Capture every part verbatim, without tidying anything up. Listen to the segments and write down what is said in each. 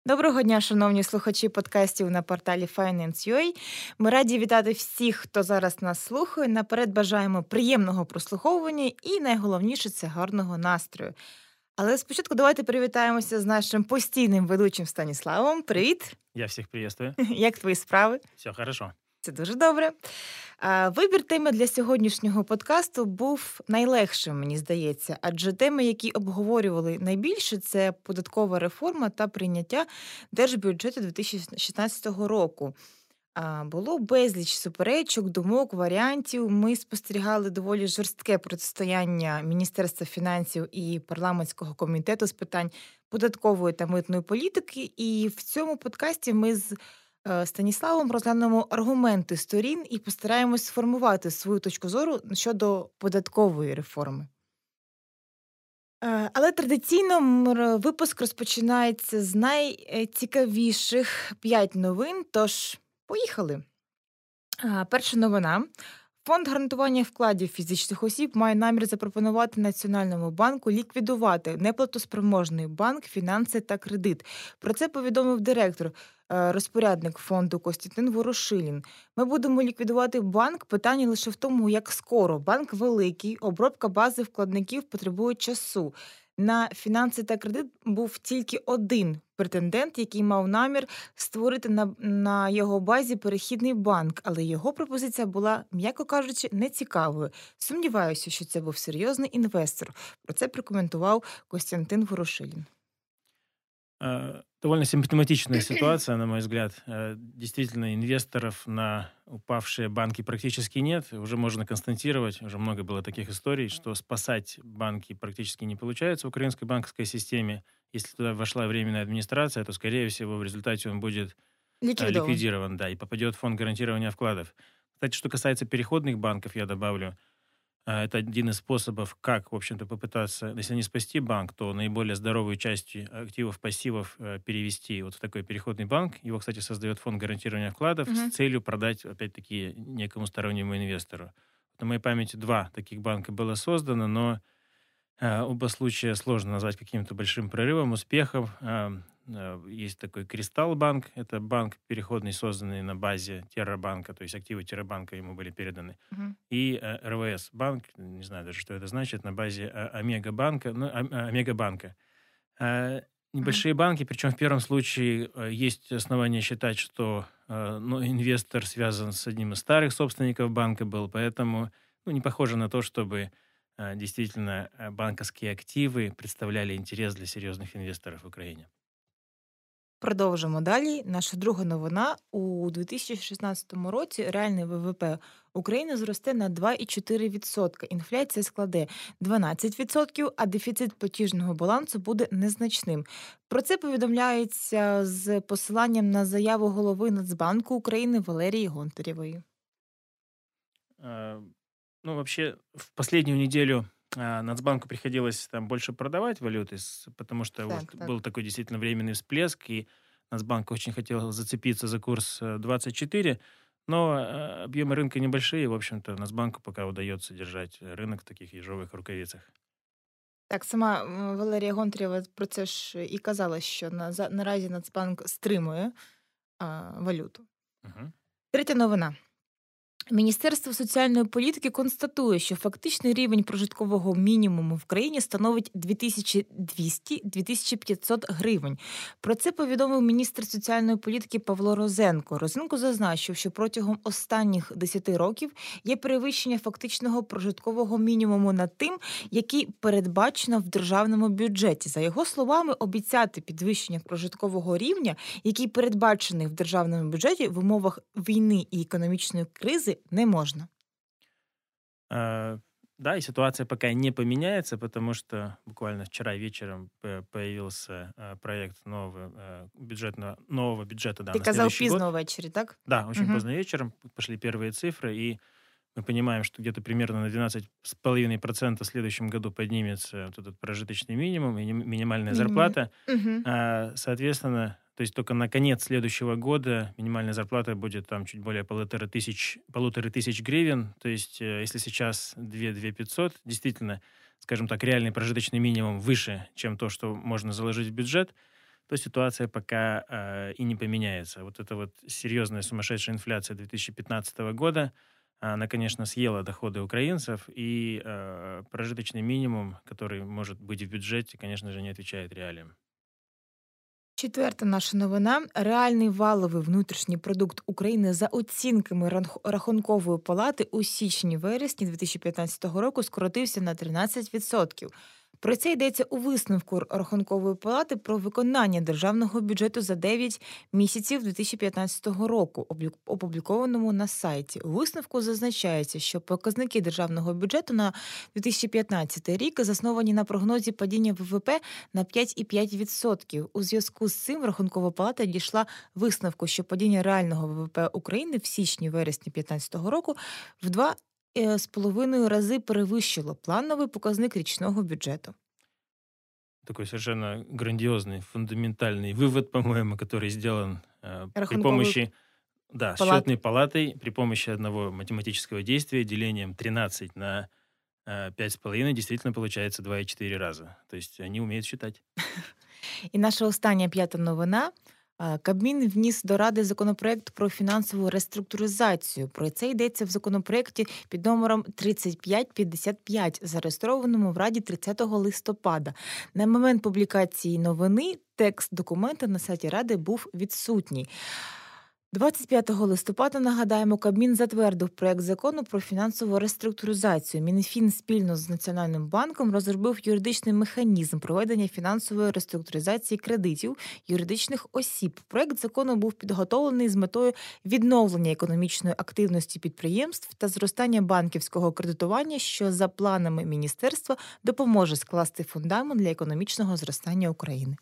Доброго дня, шановні слухачі подкастів на порталі Finance.ua. Ми раді вітати всіх, хто зараз нас слухає. Наперед бажаємо приємного прослуховування і, найголовніше, це гарного настрою. Але спочатку давайте привітаємося з нашим постійним ведучим Станіславом. Привіт! Я всіх приветствую. Як твої справи? Все хорошо. Це дуже добре. Вибір теми для сьогоднішнього подкасту був найлегшим, мені здається, адже теми, які обговорювали найбільше, це податкова реформа та прийняття держбюджету дві тисячі шістнадцятого року. Було безліч суперечок, думок, варіантів. Ми спостерігали доволі жорстке протистояння Міністерства фінансів і парламентського комітету з питань податкової та митної політики. І в цьому подкасті ми з Станіславом розглянемо аргументи сторін і постараємось сформувати свою точку зору щодо податкової реформи. Але традиційно випуск розпочинається з найцікавіших п'ять новин, тож поїхали. Перша новина. Фонд гарантування вкладів фізичних осіб має намір запропонувати Національному банку ліквідувати неплатоспроможний банк «Фінанси та кредит». Про це повідомив директор, розпорядник фонду Костянтин Ворошилін. Ми будемо ліквідувати банк, питання лише в тому, як скоро. Банк великий, обробка бази вкладників потребує часу. На «Фінанси та кредит» був тільки один претендент, який мав намір створити на, на його базі перехідний банк, але його пропозиція була, м'яко кажучи, нецікавою. Сумніваюся, що це був серйозний інвестор. Про це прокоментував Костянтин Ворошилін. Довольно симптоматичная ситуация, на мой взгляд. Действительно, инвесторов на упавшие банки практически нет. Уже можно констатировать, уже много было таких историй, что спасать банки практически не получается в украинской банковской системе. Если туда вошла временная администрация, то, скорее всего, в результате он будет Ликвидован. ликвидирован, да, и попадет в фонд гарантирования вкладов. Кстати, что касается переходных банков, я добавлю, это один из способов, как, в общем-то, попытаться, если не спасти банк, то наиболее здоровую часть активов, пассивов перевести вот в такой переходный банк. Его, кстати, создает фонд гарантирования вкладов Мгм. с целью продать, опять-таки, некому стороннему инвестору. На моей памяти два таких банка было создано, но э, оба случая сложно назвать каким-то большим прорывом, успехом. Э, э, Есть такой Кристалл банк, это банк переходный, созданный на базе Террабанка, то есть активы Террабанка ему были переданы. Мгм. И э, эр вэ эс банк, не знаю даже, что это значит, на базе э, Омега банка, ну, Ом- Омега банка. Э, Небольшие банки, причем в первом случае э, есть основания считать, что э, ну, инвестор связан с одним из старых собственников банка был, поэтому ну, не похоже на то, чтобы э, действительно э, банковские активы представляли интерес для серьезных инвесторов в Украине. Продовжимо далі. Наша друга новина. У дві тисячі шістнадцятому році реальний ВВП України зросте на два цілих чотири десятих відсотка. Інфляція складе дванадцять відсотків, а дефіцит платіжного балансу буде незначним. Про це повідомляється з посиланням на заяву голови Нацбанку України Валерії Гонтарєвої. Э, Ну, вообще, в последнюю неделю а, Нацбанку приходилось там больше продавать валюты, с- потому что вот Так, так. был такой действительно временный всплеск, и Нацбанк очень хотел зацепиться за курс э, двадцать четыре, но э, объемы рынка небольшие, в общем-то, Нацбанку пока удается держать э, рынок в таких ежовых рукавицах. Так, сама м, Валерія Гонтарєва про це ж і казала, що на, за- наразі Нацбанк стримує а, валюту. Мгм. Третя новина. Міністерство соціальної політики констатує, що фактичний рівень прожиткового мінімуму в країні становить дві тисячі двісті - дві тисячі п'ятсот гривень. Про це повідомив міністр соціальної політики Павло Розенко. Розенко зазначив, що протягом останніх десяти років є перевищення фактичного прожиткового мінімуму над тим, який передбачено в державному бюджеті. За його словами, обіцяти підвищення прожиткового рівня, який передбачений в державному бюджеті в умовах війни і економічної кризи, не можна. А, Да, и ситуация пока не поменяется, потому что буквально вчера вечером п- появился э, проект нового э, бюджетного, нового бюджета, да, Ти на казав следующий год. пізно ввечері, так? Да, очень Мгм. поздно вечером пошли первые цифры, и мы понимаем, что где-то примерно на двенадцать с половиной процентов в следующем году поднимется вот этот прожиточный минимум и ним- минимальная Мінімум. зарплата. Угу. А, Соответственно, то есть только на конец следующего года минимальная зарплата будет там чуть более полутора тысяч, полутора тысяч гривен. То есть э, если сейчас две тысячи пятьсот, действительно, скажем так, реальный прожиточный минимум выше, чем то, что можно заложить в бюджет, то ситуация пока э, и не поменяется. Вот эта вот серьезная сумасшедшая инфляция две тысячи пятнадцатого года, она, конечно, съела доходы украинцев, и э, прожиточный минимум, который может быть в бюджете, конечно же, не отвечает реалиям. Четверта наша новина. Реальний валовий внутрішній продукт України за оцінками Ранх- Рахункової палати у січні-вересні дві тисячі п'ятнадцятого року скоротився на тринадцять відсотків. Про це йдеться у висновку Рахункової палати про виконання державного бюджету за дев'ять місяців дві тисячі п'ятнадцятого року, облік- опублікованому на сайті. У висновку зазначається, що показники державного бюджету на дві тисячі п'ятнадцятий рік засновані на прогнозі падіння ВВП на п'ять цілих п'ять десятих відсотків. У зв'язку з цим Рахункова палата дійшла висновку, що падіння реального ВВП України в січні-вересні дві тисячі п'ятнадцятого року в два е, з половиною рази перевищило плановий показник річного бюджету. Такой совершенно грандиозный, фундаментальный вывод, по-моему, который сделан э, при Рахункової помощи, да, палати. счетной палатой, при помощи одного математического действия, делением тринадцать на э, пять с половиной, действительно получается два и четыре раза. То есть они умеют считать. І наша остання п'ята новина. А, Кабмін вніс до Ради законопроект про фінансову реструктуризацію. Про це йдеться в законопроекті під номером тридцять п'ять п'ятдесят п'ять, зареєстрованому в Раді тридцятого листопада. На момент публікації новини текст документа на сайті Ради був відсутній. двадцять п'ятого листопада, нагадаємо, Кабмін затвердив проект закону про фінансову реструктуризацію. Мінфін спільно з Національним банком розробив юридичний механізм проведення фінансової реструктуризації кредитів юридичних осіб. Проект закону був підготовлений з метою відновлення економічної активності підприємств та зростання банківського кредитування, що за планами міністерства допоможе скласти фундамент для економічного зростання України.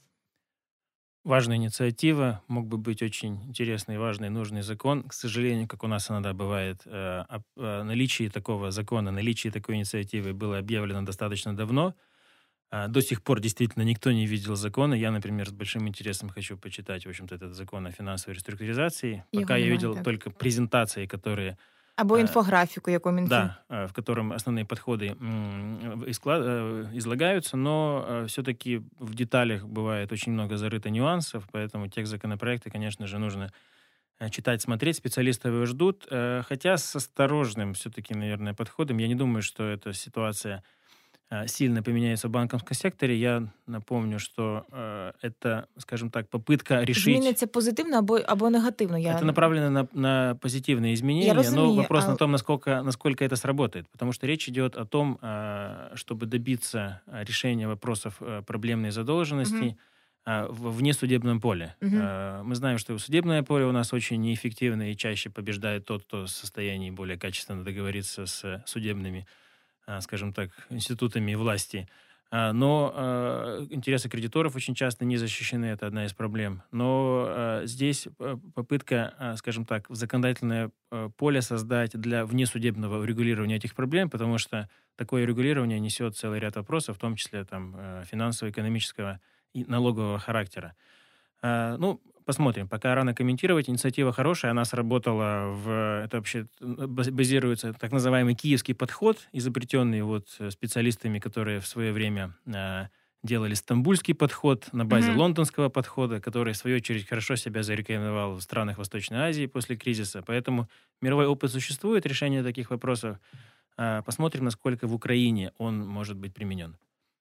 Важная инициатива, мог бы быть очень интересный, важный, нужный закон. К сожалению, как у нас иногда бывает, э, об- э, наличие такого закона, наличие такой инициативы было объявлено достаточно давно. А, До сих пор действительно никто не видел закона. Я, например, с большим интересом хочу почитать, в общем-то, этот закон о финансовой реструктуризации. Його Пока я немає, видел так. только презентации, которые Або э, інфографіку, яку Мінфін. да, э, в котором основные подходы м, в- искла- э, излагаются, но все-таки в деталях бывает очень много зарыто нюансов, поэтому текст законопроекта, конечно же, нужно э, читать, смотреть. Специалисты его ждут, э, хотя с осторожным все-таки, наверное, подходом. Я не думаю, что эта ситуация э, сильно поменяется в банковском секторе. Я напомню, что э, это, скажем так, попытка решить... Зміниться позитивно або, або негативно. Я... Это направлено на, на позитивные Я изменения, но розумію, вопрос а на том, насколько, насколько это сработает. Потому что речь идет о том, а, чтобы добиться а, решения вопросов а, проблемной Мгм. задолженности а, в внесудебном поле. Мгм. А, Мы знаем, что судебное поле у нас очень неэффективно, и чаще побеждает тот, кто в состоянии более качественно договориться с судебными, а, скажем так, институтами власти. А, Но а, интересы кредиторов очень часто не защищены, это одна из проблем. Но а, здесь а, попытка, а, скажем так, в законодательное а, поле создать для внесудебного урегулирования этих проблем, потому что такое регулирование несет целый ряд вопросов, в том числе там, а, финансово-экономического и налогового характера. А, Ну, посмотрим. Пока рано комментировать. Инициатива хорошая, она сработала в... Это вообще э, баз- базируется так называемый киевский подход, изобретенный вот э, специалистами, которые в свое время а, делали стамбульский подход на базе Мгм. лондонского подхода, который, в свою очередь, хорошо себя зарекомендовал в странах Восточной Азии после кризиса. Поэтому мировой опыт существует, решение таких вопросов. А, Посмотрим, насколько в Украине он может быть применен.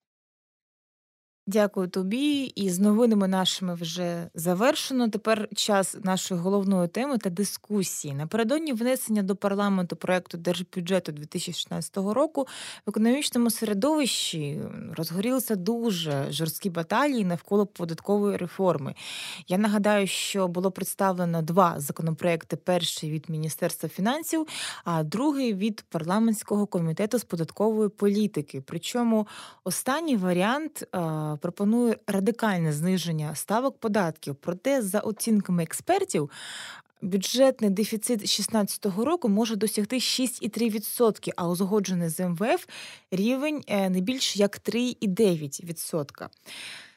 Дякую тобі. І з новинами нашими вже завершено. Тепер час нашої головної теми та дискусії. Напередодні внесення до парламенту проекту держбюджету дві тисячі шістнадцятого року в економічному середовищі розгорілися дуже жорсткі баталії навколо податкової реформи. Я нагадаю, що було представлено два законопроекти. Перший від Міністерства фінансів, а другий від парламентського комітету з податкової політики. Причому останній варіант е, пропонує радикальне зниження ставок податків. Проте, за оцінками експертів, бюджетний дефіцит шістнадцятого року може досягти шість цілих три десятих відсотка, а узгоджений з МВФ рівень е, не більш як три цілих дев'ять десятих відсотка.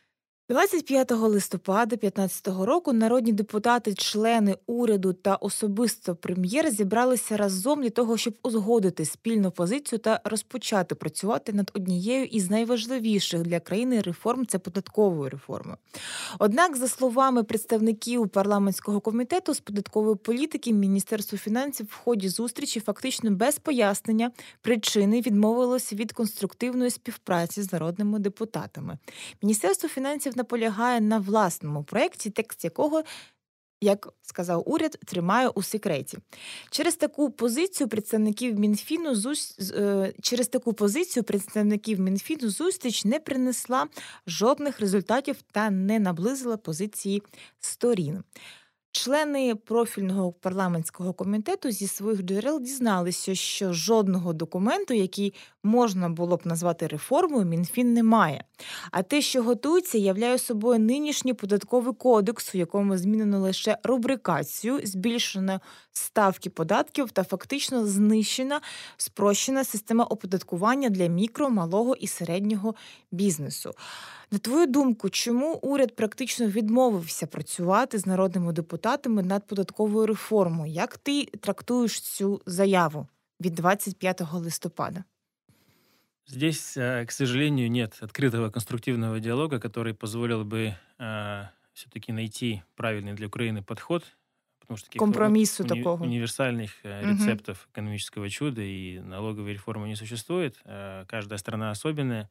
двадцять п'ятого листопада п'ятнадцятого року народні депутати, члени уряду та особисто прем'єр зібралися разом для того, щоб узгодити спільну позицію та розпочати працювати над однією із найважливіших для країни реформ – це податковою реформою. Однак, за словами представників парламентського комітету з податкової політики, Міністерство фінансів в ході зустрічі фактично без пояснення причини відмовилося від конструктивної співпраці з народними депутатами. Міністерство фінансів наполягає на власному проєкті, текст якого, як сказав уряд, тримає у секреті. Через таку позицію представників Мінфіну зус... з- е, через таку позицію представників Мінфіну зустріч не принесла жодних результатів та не наблизила позиції сторін. Члени профільного парламентського комітету зі своїх джерел дізналися, що жодного документу, який можна було б назвати реформою, Мінфін не має. А те, що готується, являє собою нинішній податковий кодекс, у якому змінено лише рубрикацію, збільшено ставки податків та фактично знищена спрощена система оподаткування для мікро, малого і середнього бізнесу. На твою думку, чому уряд практично відмовився працювати з народними депутатами над податковою реформою? Як ти трактуєш цю заяву від двадцять п'ятого листопада? Здесь, э, к сожалению, нет открытого конструктивного диалога, который позволил бы все-таки найти правильный для Украины подход, потому что таких у- Компромісу уни- такого. универсальных э, Мгм. рецептов экономического чуда и налоговой реформы не существует. Э, Каждая страна особенная.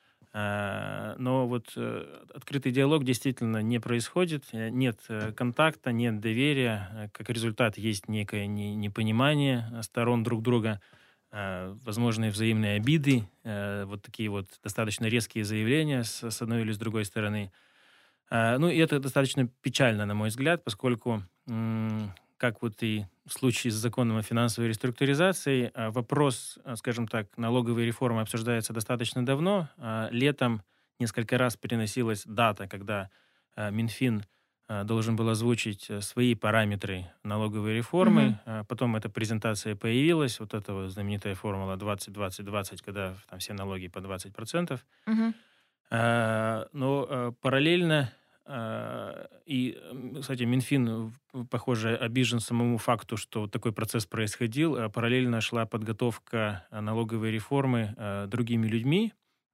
Э, Но вот э, открытый диалог действительно не происходит, э, нет э, контакта, нет доверия. Э, Как результат есть некое не- непонимание э, сторон друг друга, э, возможные взаимные обиды, э, вот такие вот достаточно резкие заявления с, с одной или с другой стороны. Э, Ну и это достаточно печально, на мой взгляд, поскольку, м, как вот и в случае с законом о финансовой реструктуризации, э, вопрос, э, скажем так, налоговой реформы обсуждается достаточно давно. А Летом несколько раз переносилась дата, когда э, Минфин э, должен был озвучить э, свои параметры налоговой реформы. Мгм. Э, Потом эта презентация появилась, вот эта вот знаменитая формула двадцать-двадцать-двадцать, когда там все налоги по двадцать процентов. Мгм. Э, Но э, параллельно, э, и, м, кстати, Минфин, в- похоже, обижен самому факту, что вот такой процесс происходил. э, Параллельно шла подготовка э, налоговой реформы э, другими людьми.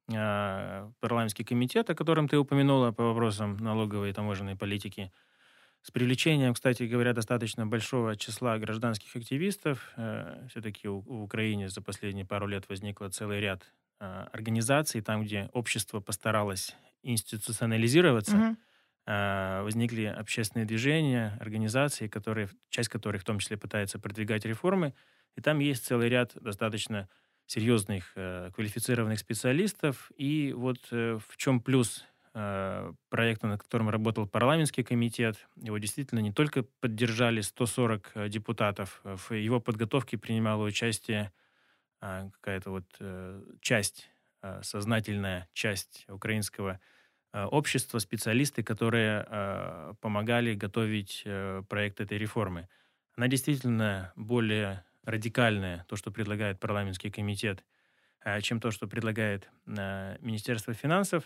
Э, Парламентский комитет, о котором ты упомянула по вопросам налоговой и таможенной политики, с привлечением, кстати говоря, достаточно большого числа гражданских активистов. Все-таки в Украине за последние пару лет возникло целый ряд э, организаций, там, где общество постаралось институционализироваться, Мгм. э, возникли общественные движения, организации, которые, часть которых в том числе пытается продвигать реформы. И там есть целый ряд достаточно серьезных э, квалифицированных специалистов. И вот э, в чем плюс э, проекта, над которым работал парламентский комитет. Его действительно не только поддержали сто сорок э, депутатов, э, в его подготовке принимала участие а, какая-то вот э, часть, э, сознательная часть украинского э, общества, специалисты, которые э, помогали готовить э, проект этой реформы. Она действительно более радикальная, то, что предлагает парламентский комитет, э, чем то, что предлагает э, Министерство финансов.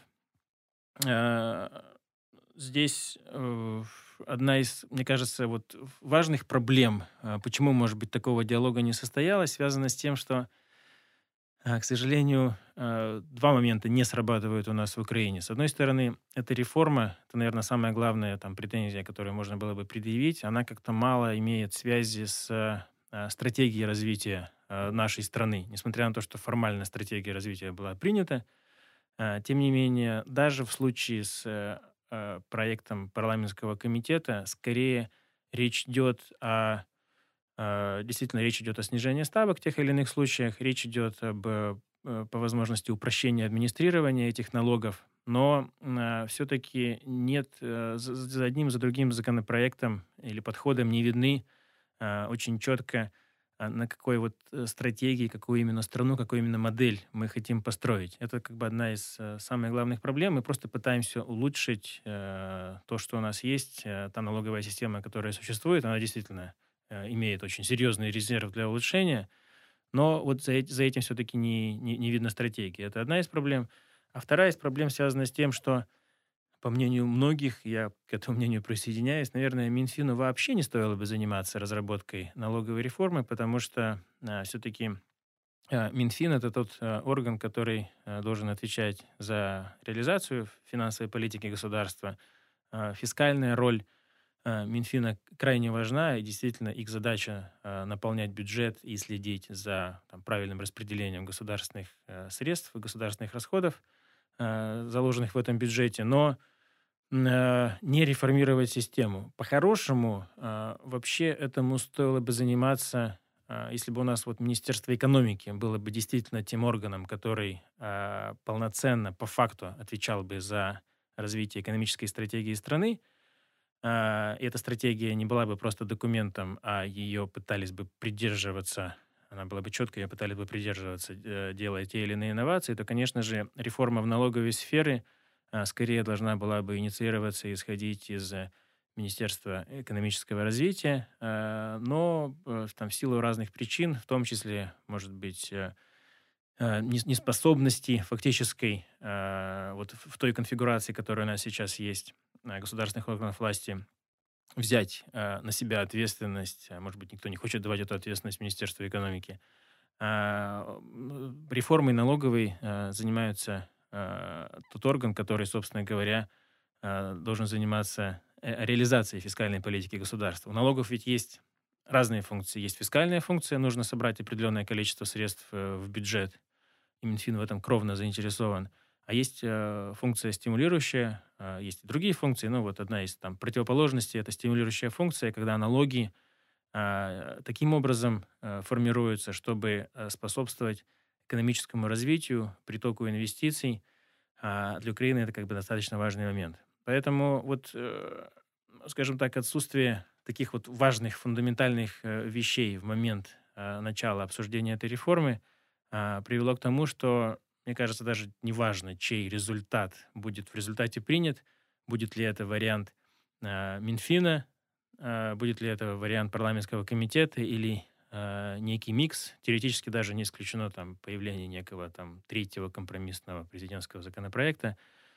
Э, Здесь э, одна из, мне кажется, вот важных проблем, э, почему, может быть, такого диалога не состоялось, связана с тем, что, э, к сожалению, э, два момента не срабатывают у нас в Украине. С одной стороны, эта реформа, это, наверное, самая главная там, претензия, которую можно было бы предъявить, она как-то мало имеет связи с э, стратегией развития э, нашей страны. Несмотря на то, что формальная стратегия развития была принята, э, тем не менее, даже в случае с э, э, проектом парламентского комитета, скорее речь идет о э, действительно речь идет о снижении ставок в тех или иных случаях, речь идет об э, э, по возможности упрощения администрирования этих налогов, но все-таки нет э, за, за одним за другим законопроектом или подходом не видны э, очень четко а, на какой вот э, стратегии, какую именно страну, какую именно модель мы хотим построить. Это как бы одна из э, самых главных проблем. Мы просто пытаемся улучшить э, то, что у нас есть. Э, та налоговая система, которая существует, она действительно э, имеет очень серьезный резерв для улучшения, но вот за, эт- за этим все-таки не, не, не видно стратегии. Это одна из проблем. А вторая из проблем связана с тем, что по мнению многих, я к этому мнению присоединяюсь, наверное, Минфину вообще не стоило бы заниматься разработкой налоговой реформы, потому что а, все-таки а, Минфин — это тот а, орган, который а, должен отвечать за реализацию финансовой политики государства. А, фискальная роль а, Минфина крайне важна, и действительно их задача а, наполнять бюджет и следить за там, правильным распределением государственных а, средств, государственных расходов, а, заложенных в этом бюджете. Но э, не реформировать систему. По-хорошему, э, вообще этому стоило бы заниматься, э, если бы у нас вот Министерство экономики было бы действительно тем органом, который э, полноценно, по факту отвечал бы за развитие экономической стратегии страны. Э, и эта стратегия не была бы просто документом, а ее пытались бы придерживаться, она была бы четко, ее пытались бы придерживаться, э, делая те или иные инновации, то, конечно же, реформа в налоговой сфере а, скорее должна была бы инициироваться и исходить из э, Министерства экономического развития, а, но э, там, в силу разных причин, в том числе, может быть, э, э, нес- неспособности фактической а, вот в в той конфигурации, которая у нас сейчас есть, а, государственных органов власти, взять а, на себя ответственность, а, может быть, никто не хочет давать эту ответственность Министерству экономики. А, м, Реформой налоговой а, занимаются а, тот орган, который, собственно говоря, а, должен заниматься э, реализацией фискальной политики государства. У налогов ведь есть разные функции. Есть фискальная функция, нужно собрать определенное количество средств э, в бюджет, и Минфин в этом кровно заинтересован. А есть э, функция стимулирующая, а, есть и другие функции. Ну, вот одна из там противоположностей — это стимулирующая функция, когда налоги а, таким образом а, формируются, чтобы а, способствовать экономическому развитию, притоку инвестиций. А для Украины это как бы достаточно важный момент. Поэтому вот, э, скажем так, отсутствие таких вот важных фундаментальных э, вещей в момент э, начала обсуждения этой реформы а, привело к тому, что, мне кажется, даже неважно, чей результат будет в результате принят, будет ли это вариант а, Минфина, а, будет ли это вариант парламентского комитета или а, некий микс. Теоретически даже не исключено там появление некого там третьего компромиссного президентского законопроекта.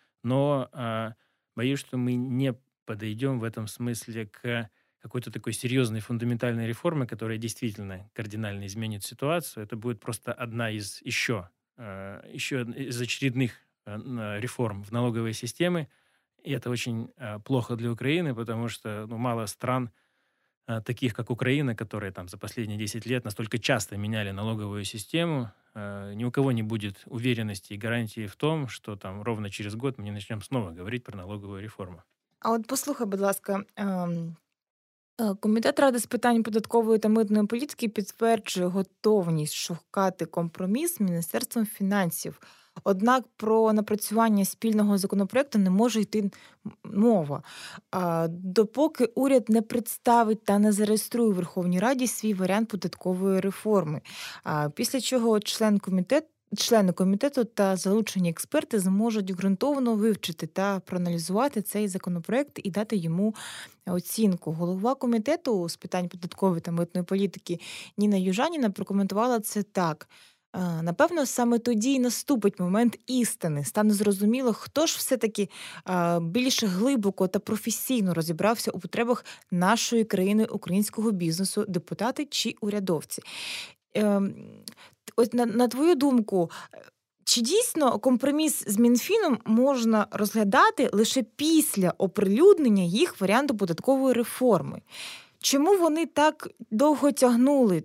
Но а, боюсь, что мы не подойдем в этом смысле к какой-то такой серьезной фундаментальной реформе, которая действительно кардинально изменит ситуацию. Это будет просто одна из еще, а, еще од- из очередных а, н- реформ в налоговой системе. И это очень а, плохо для Украины, потому что ну, мало стран, а, таких как Украина, которые там за последние десять лет настолько часто меняли налоговую систему. А, ни у кого не будет уверенности и гарантии в том, что там ровно через год мы не начнем снова говорить про налоговую реформу. А от послухай, будь ласка, ем, е, Комітет Ради з питань податкової та митної політики підтверджує готовність шукати компроміс з Міністерством фінансів. Однак про напрацювання спільного законопроекту не може йти м- мова, а, допоки уряд не представить та не зареєструє у Верховній Раді свій варіант податкової реформи. А, Після чого член комітет, члени комітету та залучені експерти зможуть ґрунтовно вивчити та проаналізувати цей законопроект і дати йому оцінку. Голова комітету з питань податкової та митної політики Ніна Южаніна прокоментувала це так. «Е, Напевно, саме тоді й наступить момент істини. Стане зрозуміло, хто ж все-таки е, більш глибоко та професійно розібрався у потребах нашої країни, українського бізнесу, депутати чи урядовці. Ем, Ось на, на твою думку, е, чи дійсно компроміс з Мінфіном можна розглядати лише після оприлюднення їх варіанту податкової реформи? Чому вони так довго тягнули?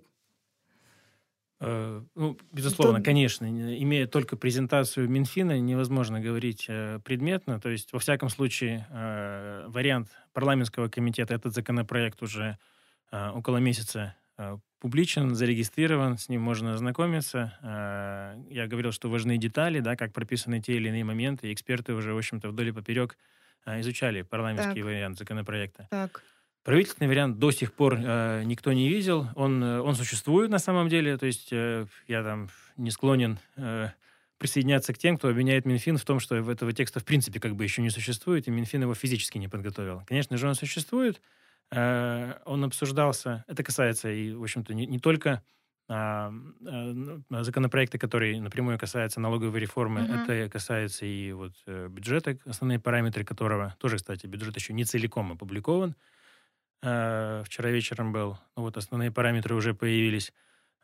Э, Ну, То, безусловно, конечно, не- имея только презентацию Минфина, невозможно говорить э, предметно. То есть, во всяком случае, э, вариант парламентского комитета, этот законопроект уже э, около месяца э, публичен, зарегистрирован, с ним можно ознакомиться. Э, Я говорил, что важны детали, да, как прописаны те или иные моменты. И эксперты уже, в общем-то, вдоль и поперек э, изучали парламентский так, вариант законопроекта. так. Правительственный вариант до сих пор э, никто не видел. Он, э, он существует на самом деле. То есть э, я там не склонен э, присоединяться к тем, кто обвиняет Минфин в том, что этого текста в принципе как бы еще не существует, и Минфин его физически не подготовил. Конечно же, он существует. Э, он обсуждался. Это касается и, в общем-то, не, не только А, а, ну, законопроекты, которые напрямую касаются налоговой реформы, Мгм. это касается и вот э, бюджета, основные параметры которого, тоже, кстати, бюджет еще не целиком опубликован, а, вчера вечером был, ну, вот основные параметры уже появились.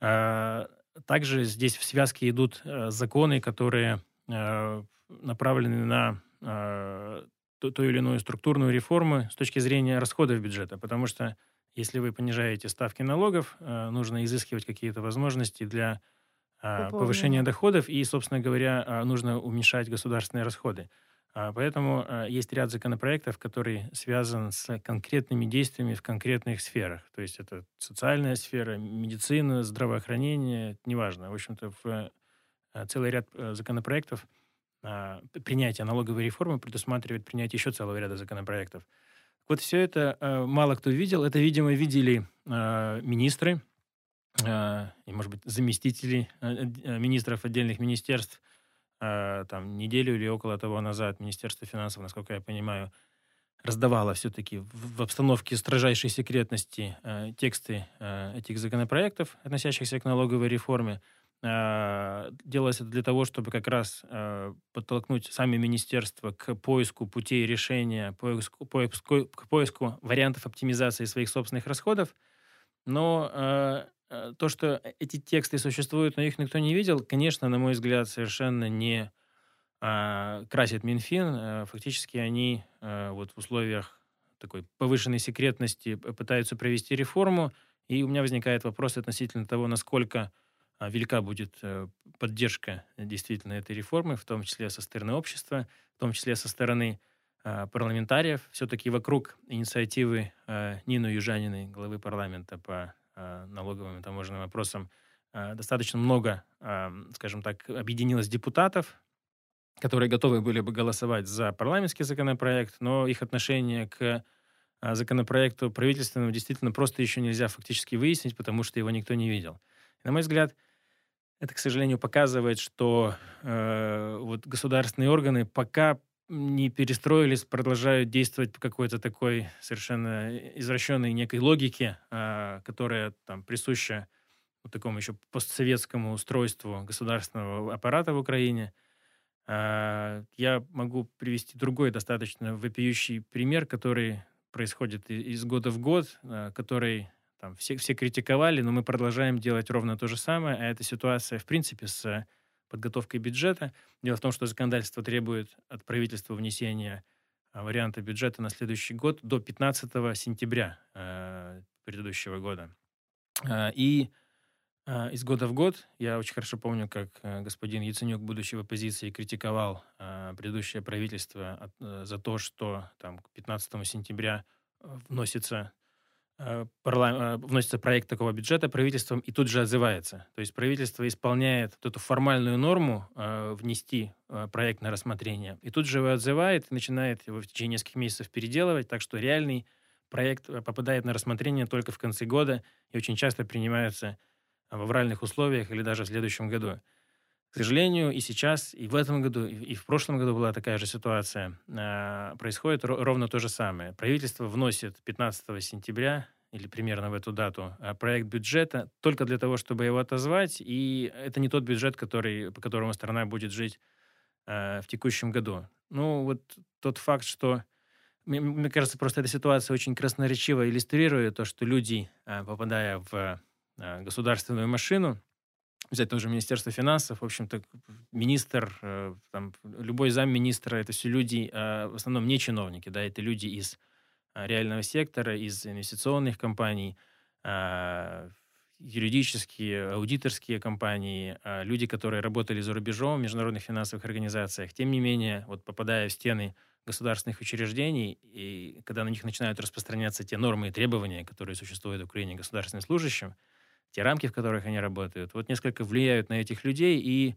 А, Также здесь в связке идут э, законы, которые э, направлены на э, ту, ту или иную структурную реформу с точки зрения расходов бюджета, потому что если вы понижаете ставки налогов, э, нужно изыскивать какие-то возможности для а, повышения Пополнение. доходов и, собственно говоря, а, нужно уменьшать государственные расходы. А, Поэтому а, есть ряд законопроектов, который связан с конкретными действиями в конкретных сферах. То есть это социальная сфера, медицина, здравоохранение, неважно. В общем-то, в, а, целый ряд э, законопроектов а, п- принятие налоговой реформы предусматривает принятие еще целого ряда законопроектов. Вот все это э, мало кто видел. Это, видимо, видели э, министры, э, и, может быть, заместители э, э, министров отдельных министерств. Э, там неделю или около того назад Министерство финансов, насколько я понимаю, раздавало все-таки в, в обстановке строжайшей секретности э, тексты э, этих законопроектов, относящихся к налоговой реформе. Э, делалось это для того, чтобы как раз э, подтолкнуть сами министерства к поиску путей решения, поиску, поиску, к поиску вариантов оптимизации своих собственных расходов. Но э, э, то, что э, эти тексты существуют, но их никто не видел, конечно, на мой взгляд, совершенно не а, красит Минфин. Э, Фактически они э, вот в условиях такой повышенной секретности п- пытаются провести реформу, и у меня возникает вопрос относительно того, насколько а, велика будет э, поддержка э, действительно этой реформы, в том числе со стороны общества, в том числе со стороны а, парламентариев. Все-таки вокруг инициативы а, Нины Южаниной, главы парламента по а, налоговым и таможенным вопросам, а, достаточно много, а, скажем так, объединилось депутатов, которые готовы были бы голосовать за парламентский законопроект, но их отношение к а, законопроекту правительственному действительно просто еще нельзя фактически выяснить, потому что его никто не видел. На мой взгляд, это, к сожалению, показывает, что э, вот государственные органы пока не перестроились, продолжают действовать по какой-то такой совершенно извращенной некой логике, а, которая там присуща вот такому еще постсоветскому устройству государственного аппарата в Украине. А, Я могу привести другой достаточно вопиющий пример, который происходит и- из года в год, а, который там все, все критиковали, но мы продолжаем делать ровно то же самое. А это ситуация, в принципе, с подготовкой бюджета. Дело в том, что законодательство требует от правительства внесения а, варианта бюджета на следующий год до пятнадцатого сентября а, предыдущего года. А, И а, из года в год. Я очень хорошо помню, как э, господин Яценюк, будучи в оппозиции, критиковал а, предыдущее правительство от- э, за то, что там к пятнадцатому сентября э, вносится, э, парла- э, вносится проект такого бюджета правительством и тут же отзывается. То есть правительство исполняет вот эту формальную норму э, внести э, проект на рассмотрение, и тут же его отзывает и начинает его в течение нескольких месяцев переделывать, так что реальный проект э, попадает на рассмотрение только в конце года и очень часто принимается в авральных условиях или даже в следующем году. К сожалению, и сейчас, и в этом году, и и в прошлом году была такая же ситуация. А, Происходит ро- ровно то же самое. Правительство вносит пятнадцатого сентября или примерно в эту дату а, проект бюджета только для того, чтобы его отозвать, и это не тот бюджет, который, по которому страна будет жить а, в текущем году. Ну, вот тот факт, что мне, мне кажется, просто эта ситуация очень красноречиво иллюстрирует то, что люди, а, попадая в а, государственную машину, взять тоже Министерство финансов, в общем-то, министр, э, там, любой замминистра, это все люди, а, в основном не чиновники, да, это люди из а, реального сектора, из инвестиционных компаний, а, юридические, аудиторские компании, а, люди, которые работали за рубежом в международных финансовых организациях. Тем не менее, вот попадая в стены государственных учреждений, и когда на них начинают распространяться те нормы и требования, которые существуют в Украине государственным служащим, те рамки, в которых они работают, вот несколько влияют на этих людей, и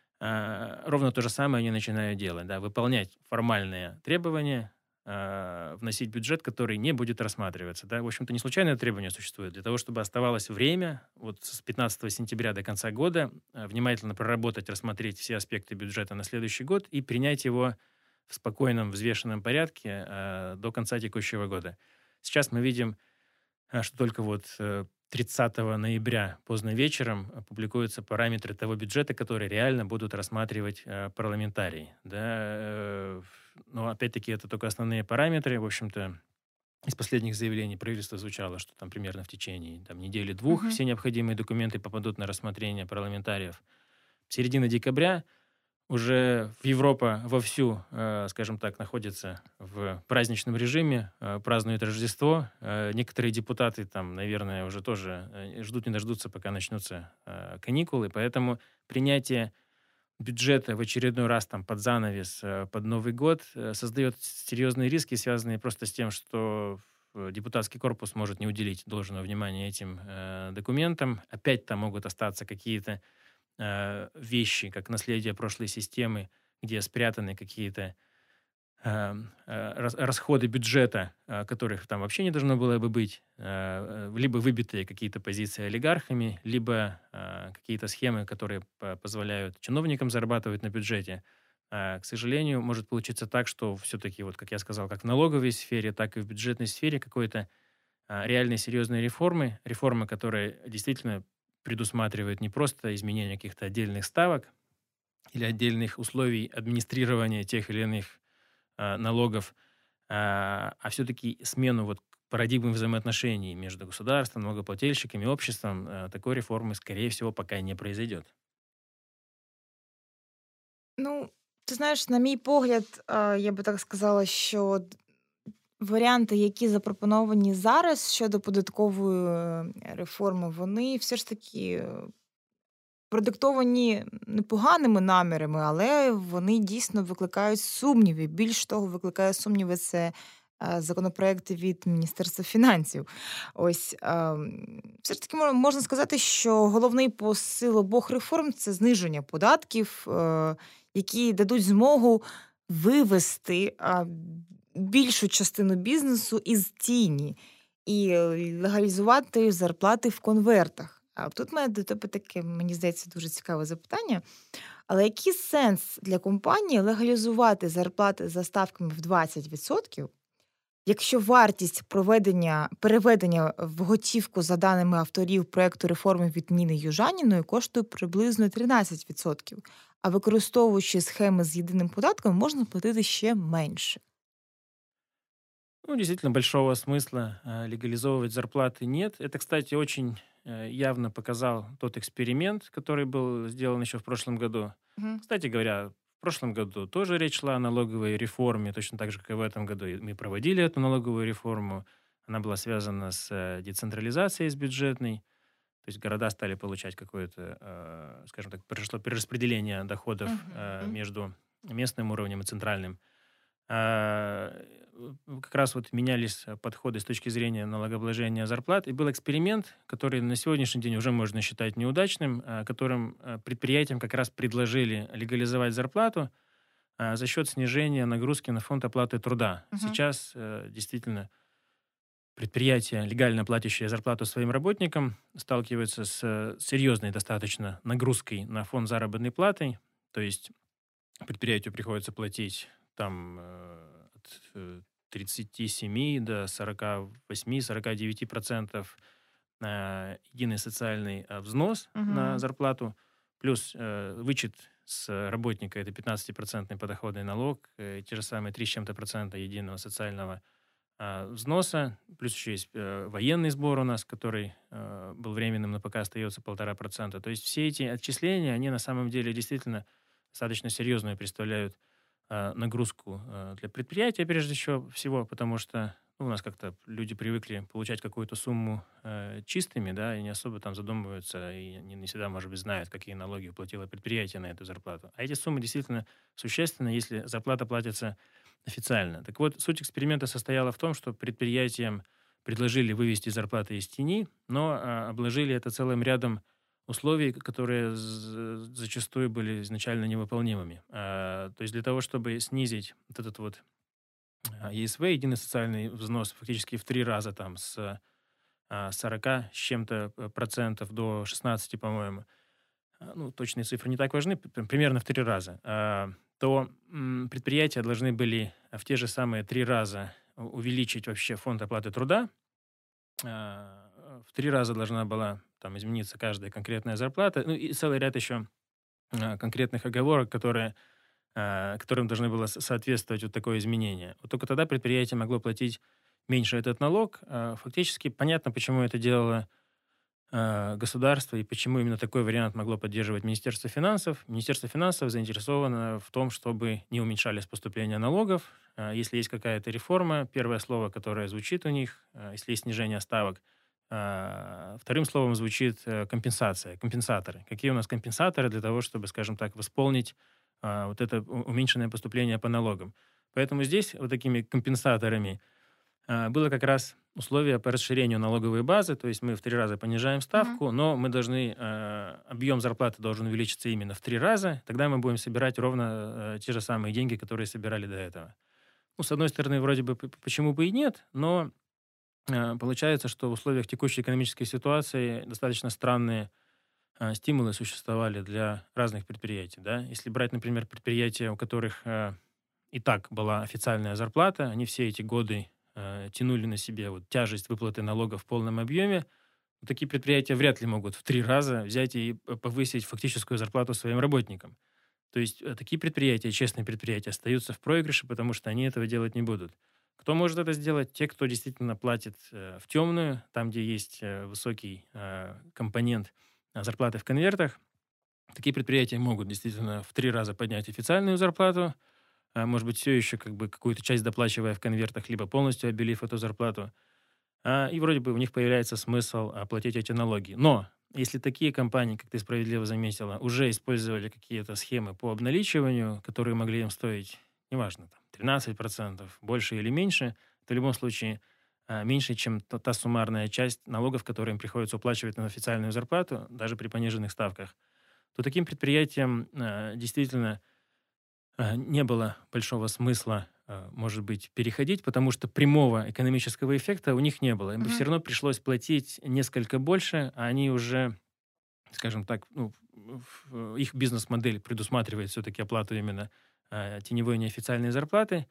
а, ровно то же самое они начинают делать, да, выполнять формальные требования, а, вносить бюджет, который не будет рассматриваться, да. В общем-то, не случайное требование существует. Для того, чтобы оставалось время вот с пятнадцатого сентября до конца года а, внимательно проработать, рассмотреть все аспекты бюджета на следующий год и принять его в спокойном, взвешенном порядке а, до конца текущего года. Сейчас мы видим, а, что только вот э, тридцатого ноября поздно вечером публикуются параметры того бюджета, который реально будут рассматривать э, парламентарии. Да? э, Но опять-таки это только основные параметры. В общем-то, из последних заявлений правительства звучало, что там примерно в течение там, недели-двух Мгм. все необходимые документы попадут на рассмотрение парламентариев. Середина декабря уже в Европа вовсю, э, скажем так, находится в праздничном режиме, э, празднует Рождество. Э, некоторые депутаты там, наверное, уже тоже э, ждут не дождутся, пока начнутся э, каникулы. Поэтому принятие бюджета в очередной раз там под занавес, э, под Новый год э, создает серьезные риски, связанные просто с тем, что э, депутатский корпус может не уделить должного внимания этим э, документам. Опять там могут остаться какие-то э, вещи, как наследие прошлой системы, где спрятаны какие-то э, э, рас- расходы бюджета, э, которых там вообще не должно было бы быть, э, э, либо выбитые какие-то позиции олигархами, либо э, какие-то схемы, которые по- позволяют чиновникам зарабатывать на бюджете. А, К сожалению, может получиться так, что все-таки, вот как я сказал, как в налоговой сфере, так и в бюджетной сфере какой-то а, реальные серьезные реформы, реформы, которые действительно предусматривают не просто изменение каких-то отдельных ставок или отдельных условий администрирования тех или иных а, налогов, а, а все-таки смену вот парадигмы взаимоотношений между государством, налогоплательщиками и обществом, а, такой реформы, скорее всего, пока не произойдет. Ну, ти знаєш, на мій погляд, е, я би так сказала, що д- варіанти, які запропоновані зараз щодо податкової е, реформи, вони все ж таки е, продиктовані непоганими намірами, але вони дійсно викликають сумніви. Більш того, викликає сумніви це е, законопроекти від Міністерства фінансів. Ось ем, все ж таки мо- можна сказати, що головний посил обох реформ це зниження податків, е, які дадуть змогу вивести а, більшу частину бізнесу із тіні і е, легалізувати зарплати в конвертах. А тут в мене до тебе таке, мені здається, дуже цікаве запитання. Але який сенс для компанії легалізувати зарплати за ставками в двадцять відсотків, якщо вартість проведення, переведення в готівку за даними авторів проекту реформи від Ніни Южаніної коштує приблизно тринадцять відсотків, а використовуючи схеми з єдиним податком, можна платити ще менше. Ну, действительно, большого смысла а, легализовывать зарплаты нет. Это, кстати, очень э, явно показал тот эксперимент, который был сделан еще в прошлом году. Мгм. Кстати говоря, в прошлом году тоже речь шла о налоговой реформе, точно так же, как и в этом году. И мы проводили эту налоговую реформу. Она была связана с э, децентрализацией, с бюджетной. То есть города стали получать какое-то, э, скажем так, произошло перераспределение доходов э, Мгм. между местным уровнем и центральным. А, э, Как раз вот менялись э, подходы с точки зрения налогообложения зарплат. И был эксперимент, который на сегодняшний день уже можно считать неудачным, а, которым э, предприятиям как раз предложили легализовать зарплату а, за счет снижения нагрузки на фонд оплаты труда. Мгм. Сейчас э, действительно предприятия, легально платящие зарплату своим работникам, сталкиваются с э, серьезной достаточно нагрузкой на фонд заработной платы. То есть предприятию приходится платить там э, от э, тридцати семи до сорока восьми сорока девяти процентов э, единый социальный э, взнос на Мгм. зарплату, плюс э, вычет с работника, это пятнадцатипроцентный подоходный налог, э, те же самые три с чем-то процента единого социального а, взноса, плюс еще есть э, военный сбор у нас, который э, был временным, но пока остается полтора процента. То есть все эти отчисления, они на самом деле действительно достаточно серьезную представляют а, нагрузку а, для предприятия, прежде всего, всего, потому что ну, у нас как-то люди привыкли получать какую-то сумму э, чистыми, да, и не особо там задумываются, и не, не всегда, может быть, знают, какие налоги уплатило предприятие на эту зарплату. А эти суммы действительно существенны, если зарплата платится официально. Так вот, суть эксперимента состояла в том, что предприятиям предложили вывести зарплаты из тени, но а, обложили это целым рядом условий, которые з- зачастую были изначально невыполнимыми. А, то есть для того, чтобы снизить вот этот вот а, ЕСВ, единый социальный взнос, фактически в три раза там с а, сорока с чем-то э, процентов до шестнадцати, по-моему, а, ну, точные цифры не так важны, п- примерно в три раза, а, то м, предприятия должны были в те же самые три раза у- увеличить вообще фонд оплаты труда, а, в три раза должна была там измениться каждая конкретная зарплата, ну и целый ряд еще э, конкретных оговорок, которые, э, которым должны было со- соответствовать вот такое изменение. Вот только тогда предприятие могло платить меньше этот налог. Э, Фактически понятно, почему это делало э, государство и почему именно такой вариант могло поддерживать Министерство финансов. Министерство финансов заинтересовано в том, чтобы не уменьшались поступления налогов. Э, Если есть какая-то реформа, первое слово, которое звучит у них, э, если есть снижение ставок, э, вторым словом звучит э, компенсация, компенсаторы. Какие у нас компенсаторы для того, чтобы, скажем так, восполнить э, вот это у- уменьшенное поступление по налогам. Поэтому здесь вот такими компенсаторами а, было как раз условие по расширению налоговой базы, то есть мы в три раза понижаем Мгм. ставку, но мы должны, э, объем зарплаты должен увеличиться именно в три раза, тогда мы будем собирать ровно э, те же самые деньги, которые собирали до этого. Ну, с одной стороны, вроде бы п- почему бы и нет, но э, получается, что в условиях текущей экономической ситуации достаточно странные э, стимулы существовали для разных предприятий. Да? Если брать, например, предприятия, у которых э, и так была официальная зарплата, они все эти годы э, тянули на себе вот тяжесть выплаты налогов в полном объеме. Вот такие предприятия вряд ли могут в три раза взять и п- повысить фактическую зарплату своим работникам. То есть э, такие предприятия, честные предприятия, остаются в проигрыше, потому что они этого делать не будут. Кто может это сделать? Те, кто действительно платит э, в темную, там, где есть э, высокий э, компонент э, зарплаты в конвертах. Такие предприятия могут действительно в три раза поднять официальную зарплату, а, может быть, все еще как бы какую-то часть доплачивая в конвертах, либо полностью обелив эту зарплату. А, и вроде бы у них появляется смысл а, платить эти налоги. Но если такие компании, как ты справедливо заметила, уже использовали какие-то схемы по обналичиванию, которые могли им стоить, неважно, там, тринадцать процентов, больше или меньше, то в любом случае а, меньше, чем та, та суммарная часть налогов, которые им приходится уплачивать на официальную зарплату, даже при пониженных ставках, то таким предприятиям а, действительно а, не было большого смысла, а, может быть, переходить, потому что прямого экономического эффекта у них не было. Им бы все Мгм. равно пришлось платить несколько больше, а они уже, скажем так, ну, в- в- их бизнес-модель предусматривает все-таки оплату именно а, теневой неофициальной зарплаты.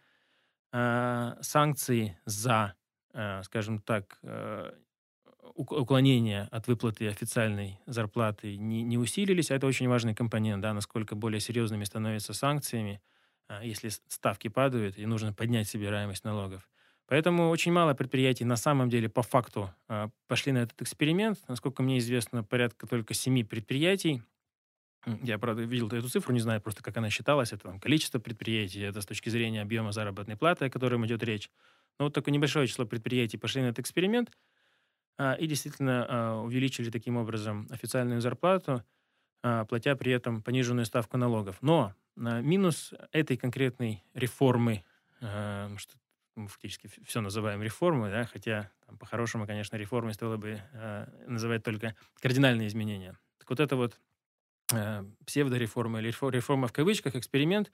А, санкции за, а, скажем так, а, ук- уклонение от выплаты официальной зарплаты не, не усилились, а это очень важный компонент, да, насколько более серьезными становятся санкциями, а, если с- ставки падают и нужно поднять собираемость налогов. Поэтому очень мало предприятий на самом деле по факту а, пошли на этот эксперимент. Насколько мне известно, порядка только семи предприятий. М, Я, правда, видел эту цифру, не знаю просто, как она считалась. Это там, количество предприятий, это с точки зрения объема заработной платы, о котором идет речь. Но вот только небольшое число предприятий пошли на этот эксперимент, а, и действительно а, увеличили таким образом официальную зарплату, а, платя при этом пониженную ставку налогов. Но а, минус этой конкретной реформы, а, что мы фактически все называем реформой, да, хотя там, по-хорошему, конечно, реформой стоило бы а, называть только кардинальные изменения. Так вот это вот а, псевдореформа или рефо- реформа в кавычках, эксперимент,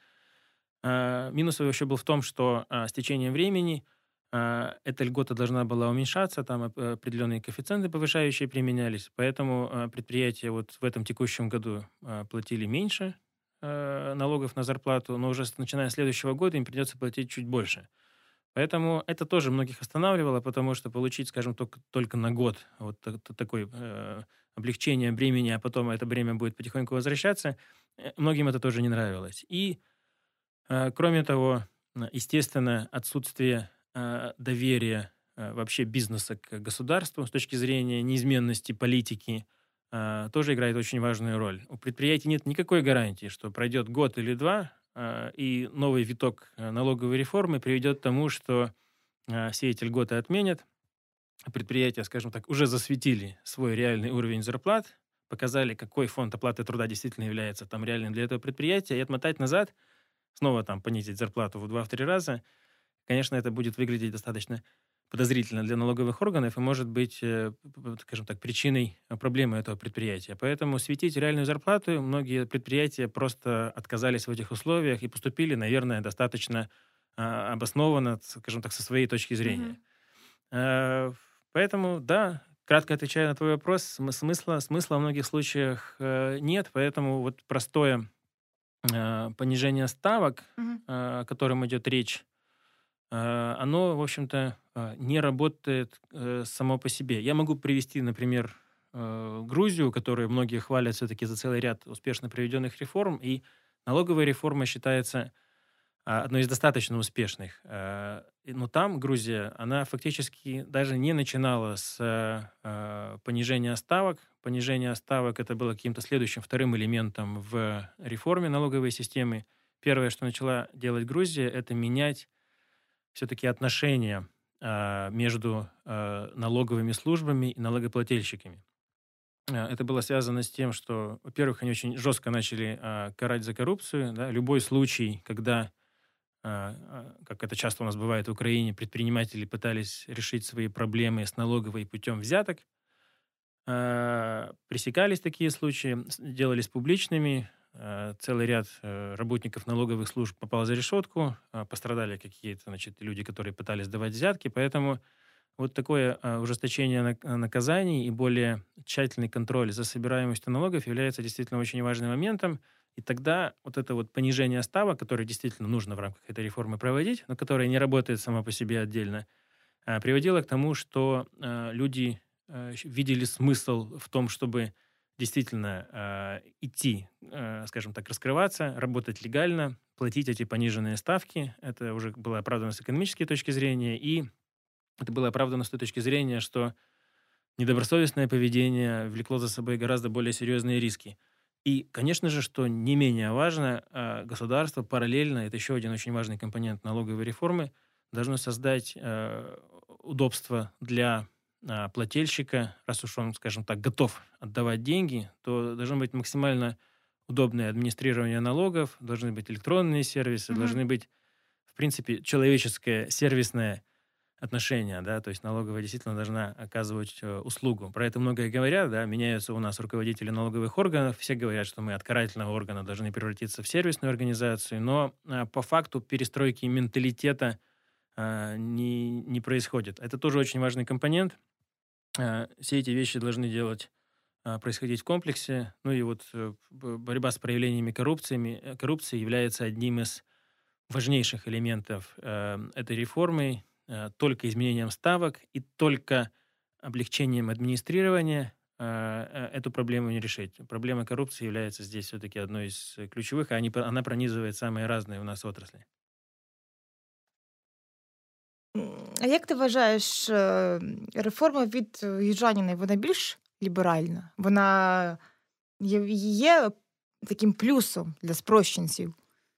а, минус его еще был в том, что а, с течением времени а, эта льгота должна была уменьшаться, там оп- определенные коэффициенты повышающие применялись, поэтому а, предприятия вот в этом текущем году а, платили меньше а, налогов на зарплату, но уже с- начиная с следующего года им придется платить чуть больше. Поэтому это тоже многих останавливало, потому что получить, скажем, только, только на год вот та- та- такое э, облегчение бремени, а потом это бремя будет потихоньку возвращаться, э, многим это тоже не нравилось. И а, Кроме того, н- естественно, отсутствие а, доверия а, вообще бизнеса к государству с точки зрения неизменности политики а, тоже играет очень важную роль. У предприятий нет никакой гарантии, что пройдет год или два, а, и новый виток а, налоговой реформы приведет к тому, что а, все эти льготы отменят. Предприятия, скажем так, уже засветили свой реальный уровень зарплат, показали, какой фонд оплаты труда действительно является там реальным для этого предприятия, и отмотать назад, снова там понизить зарплату в два-три раза, конечно, это будет выглядеть достаточно подозрительно для налоговых органов и может быть, э, п- п- скажем так, причиной э, проблемы этого предприятия. Поэтому светить реальную зарплату многие предприятия просто отказались в этих условиях и поступили, наверное, достаточно а, обоснованно, скажем так, со своей точки зрения. Мгм. Э, Поэтому, да, кратко отвечая на твой вопрос, см- смысла, смысла в многих случаях э, нет, поэтому вот простое э, понижение ставок, Мгм. э, о котором идет речь, э, оно, в общем-то, э, не работает э, само по себе. Я могу привести, например, э, Грузию, которую многие хвалят все-таки за целый ряд успешно проведенных реформ, и налоговая реформа считается а, одной из достаточно успешных. Э, и- Но там Грузия, она фактически даже не начинала с э, э, понижения ставок. Понижение ставок это было каким-то следующим, вторым элементом в реформе налоговой системы. Первое, что начала делать Грузия, это менять все-таки отношения а, между а, налоговыми службами и налогоплательщиками. А, Это было связано с тем, что, во-первых, они очень жестко начали а, карать за коррупцию. Да. Любой случай, когда, а, а, как это часто у нас бывает в Украине, предприниматели пытались решить свои проблемы с налоговой путем взяток, а, пресекались такие случаи, с- делались публичными. а, Целый ряд э, работников налоговых служб попал за решетку, а, пострадали какие-то, значит, люди, которые пытались давать взятки. Поэтому вот такое а, ужесточение нак- а, наказаний и более тщательный контроль за собираемостью налогов является действительно очень важным моментом. И тогда вот это вот понижение ставок, которое действительно нужно в рамках этой реформы проводить, но которое не работает само по себе отдельно, а, приводило к тому, что а, люди а, щ- видели смысл в том, чтобы действительно а, идти, а, скажем так, раскрываться, работать легально, платить эти пониженные ставки. Это уже было оправдано с экономической точки зрения, и это было оправдано с той точки зрения, что недобросовестное поведение влекло за собой гораздо более серьезные риски. И, конечно же, что не менее важно, а, государство параллельно, это еще один очень важный компонент налоговой реформы, должно создать э, удобства для а, плательщика, раз уж он, скажем так, готов отдавать деньги, то должно быть максимально удобное администрирование налогов, должны быть электронные сервисы, Мгм. должны быть, в принципе, человеческое сервисное отношения, да, то есть налоговая действительно должна оказывать э, услугу. Про это многое говорят, да, меняются у нас руководители налоговых органов, все говорят, что мы от карательного органа должны превратиться в сервисную организацию, но а, по факту перестройки менталитета а, не, не происходит. Это тоже очень важный компонент. А, все эти вещи должны делать а, происходить в комплексе. Ну и вот э, б- борьба с проявлениями коррупциями, э, коррупции является одним из важнейших элементов э, этой реформы. Э, только изменением ставок и только облегчением администрирования э, э, эту проблему не решить. Проблема коррупции является здесь все-таки одной из э, ключевых, а они, про- она пронизывает самые разные у нас отрасли. М, А як ти вважаєш, е, реформа від е, Южаніної, вона більш ліберальна? Вона є, є таким плюсом для спрощенців?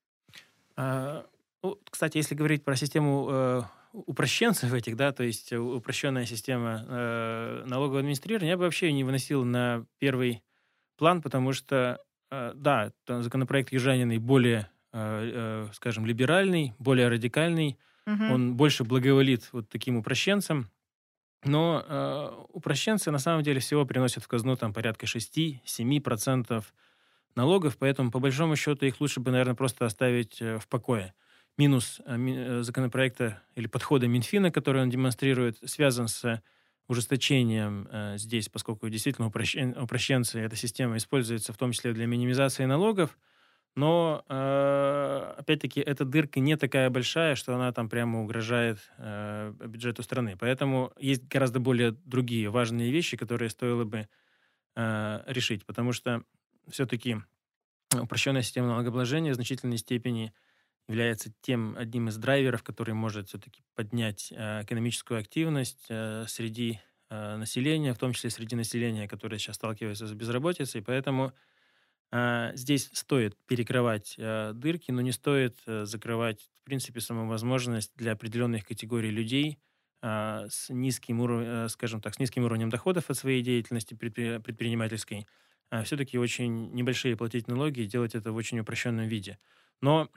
А, ну, кстати, если говорить про систему э, упрощенцев этих, да, то есть э, упрощенная система э, налогового администрирования, я бы вообще не выносил на первый план, потому что, э, да, там законопроект Южаниной более, э, э, скажем, либеральный, более радикальный, Угу. он больше благоволит вот таким упрощенцам, но э, упрощенцы на самом деле всего приносят в казну там порядка шести-семи процентов налогов, поэтому по большому счету их лучше бы, наверное, просто оставить э, в покое. Минус э, ми- э, законопроекта или подхода Минфина, который он демонстрирует, связан с ужесточением э, здесь, поскольку действительно упрощен- упрощенцы, эта система используется в том числе для минимизации налогов, но э, опять-таки эта дырка не такая большая, что она там прямо угрожает э, бюджету страны. Поэтому есть гораздо более другие важные вещи, которые стоило бы э, решить, потому что все-таки упрощенная система налогообложения в значительной степени является тем одним из драйверов, который может все-таки поднять э, экономическую активность э, среди э, населения, в том числе среди населения, которое сейчас сталкивается с безработицей. Поэтому э, здесь стоит перекрывать э, дырки, но не стоит э, закрывать, в принципе, саму возможность для определенных категорий людей э, с низким уровнем, скажем так, с низким уровнем доходов от своей деятельности предпри- предпринимательской, все-таки очень небольшие платить налоги и делать это в очень упрощенном виде. Но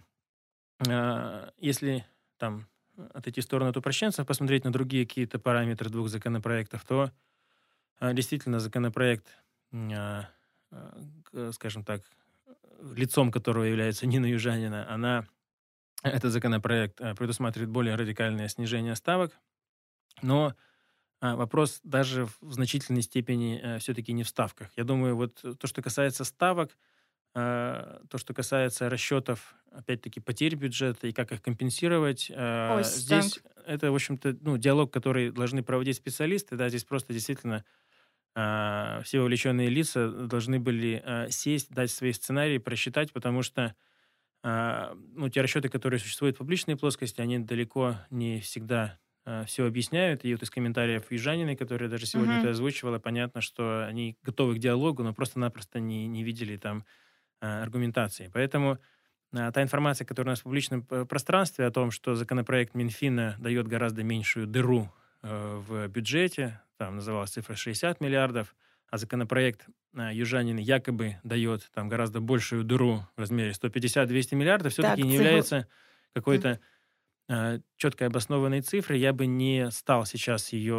а, если там отойти в сторону от упрощенцев, посмотреть на другие какие-то параметры двух законопроектов, то а, действительно законопроект, м, а, а, к- скажем так, лицом которого является Нина Южанина, она, этот законопроект а, предусматривает более радикальное снижение ставок, но а, вопрос даже в значительной степени все-таки не в ставках. Я думаю, вот то, что касается ставок, э, то, что касается расчетов, опять-таки, потерь бюджета и как их компенсировать, э, Ось здесь так. это, в общем-то, ну, диалог, который должны проводить специалисты, да, здесь просто действительно э, все вовлеченные лица должны были э, сесть, дать свои сценарии, просчитать, потому что а, ну, те расчеты, которые существуют в публичной плоскости, они далеко не всегда все объясняют. И вот из комментариев Южаниной, которые даже сегодня ты Мгм. озвучивала, понятно, что они готовы к диалогу, но просто-напросто не, не видели там а, аргументации. Поэтому а, та информация, которая у нас в публичном п- пространстве о том, что законопроект Минфина дает гораздо меньшую дыру э, в бюджете, там называлась цифра шестьдесят миллиардов, а законопроект а, Южанин якобы дает там гораздо большую дыру в размере сто пятьдесят - двести миллиардов, все-таки Так, не це го является це какой-то а, четкой обоснованной цифрой. Я бы не стал сейчас ее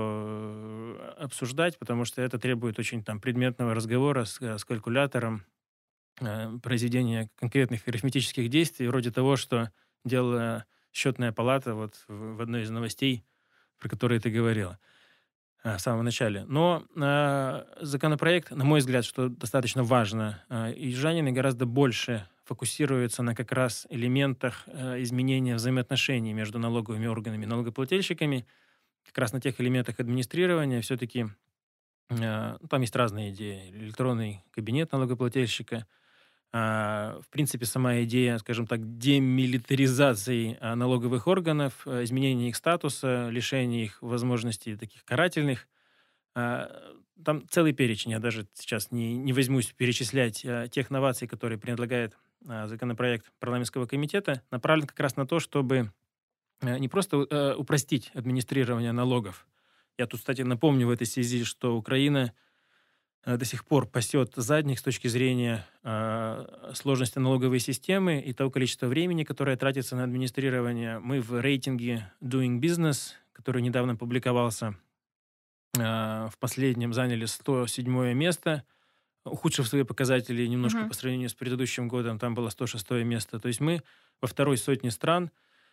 э, обсуждать, потому что это требует очень там предметного разговора с, э, с калькулятором, э, произведения конкретных арифметических действий, вроде того, что делала счетная палата вот в, в одной из новостей, про которые ты говорила а, в самом начале. Но а, законопроект, на мой взгляд, что достаточно важно, а, южанины гораздо больше фокусируются на как раз элементах а, изменения взаимоотношений между налоговыми органами и налогоплательщиками, как раз на тех элементах администрирования. Все-таки а, там есть разные идеи. Электронный кабинет налогоплательщика, а, в принципе, сама идея, скажем так, демилитаризации а, налоговых органов, а, изменения их статуса, лишения их возможностей таких карательных. А, Там целый перечень. Я даже сейчас не, не возьмусь перечислять а, тех новаций, которые предлагает а, законопроект парламентского комитета, направлен как раз на то, чтобы а, не просто э, упростить администрирование налогов. Я тут, кстати, напомню в этой связи, что Украина э, до сих пор пасет задних с точки зрения э, сложности налоговой системы и того количества времени, которое тратится на администрирование. Мы в рейтинге Doing Business, который недавно публиковался, э, в последнем заняли сто седьмое место, ухудшив свои показатели немножко Мгм. по сравнению с предыдущим годом, там было сто шестое место. То есть мы во второй сотне стран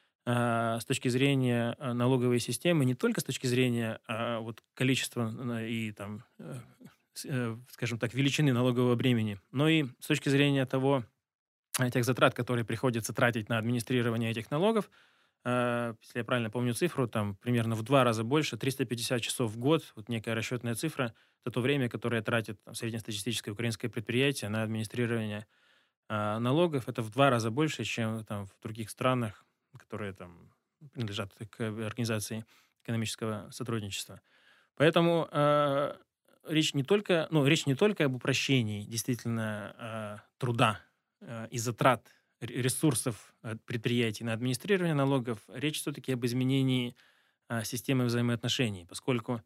э, с точки зрения э, налоговой системы, не только с точки зрения э, вот, количества э, и там э, с- э, скажем так, величины налогового бремени, но и с точки зрения того, э, тех затрат, которые приходится тратить на администрирование этих налогов, э, если я правильно помню цифру, там примерно в два раза больше, триста пятьдесят часов в год, вот некая расчетная цифра, это то время, которое тратит там, среднестатистическое украинское предприятие на администрирование э, налогов, это в два раза больше, чем там в других странах, которые там принадлежат к организации экономического сотрудничества. Поэтому э, речь не только, ну, речь не только об упрощении действительно э, труда э, и затрат р- ресурсов э, предприятий на администрирование налогов, речь все-таки об изменении э, системы взаимоотношений, поскольку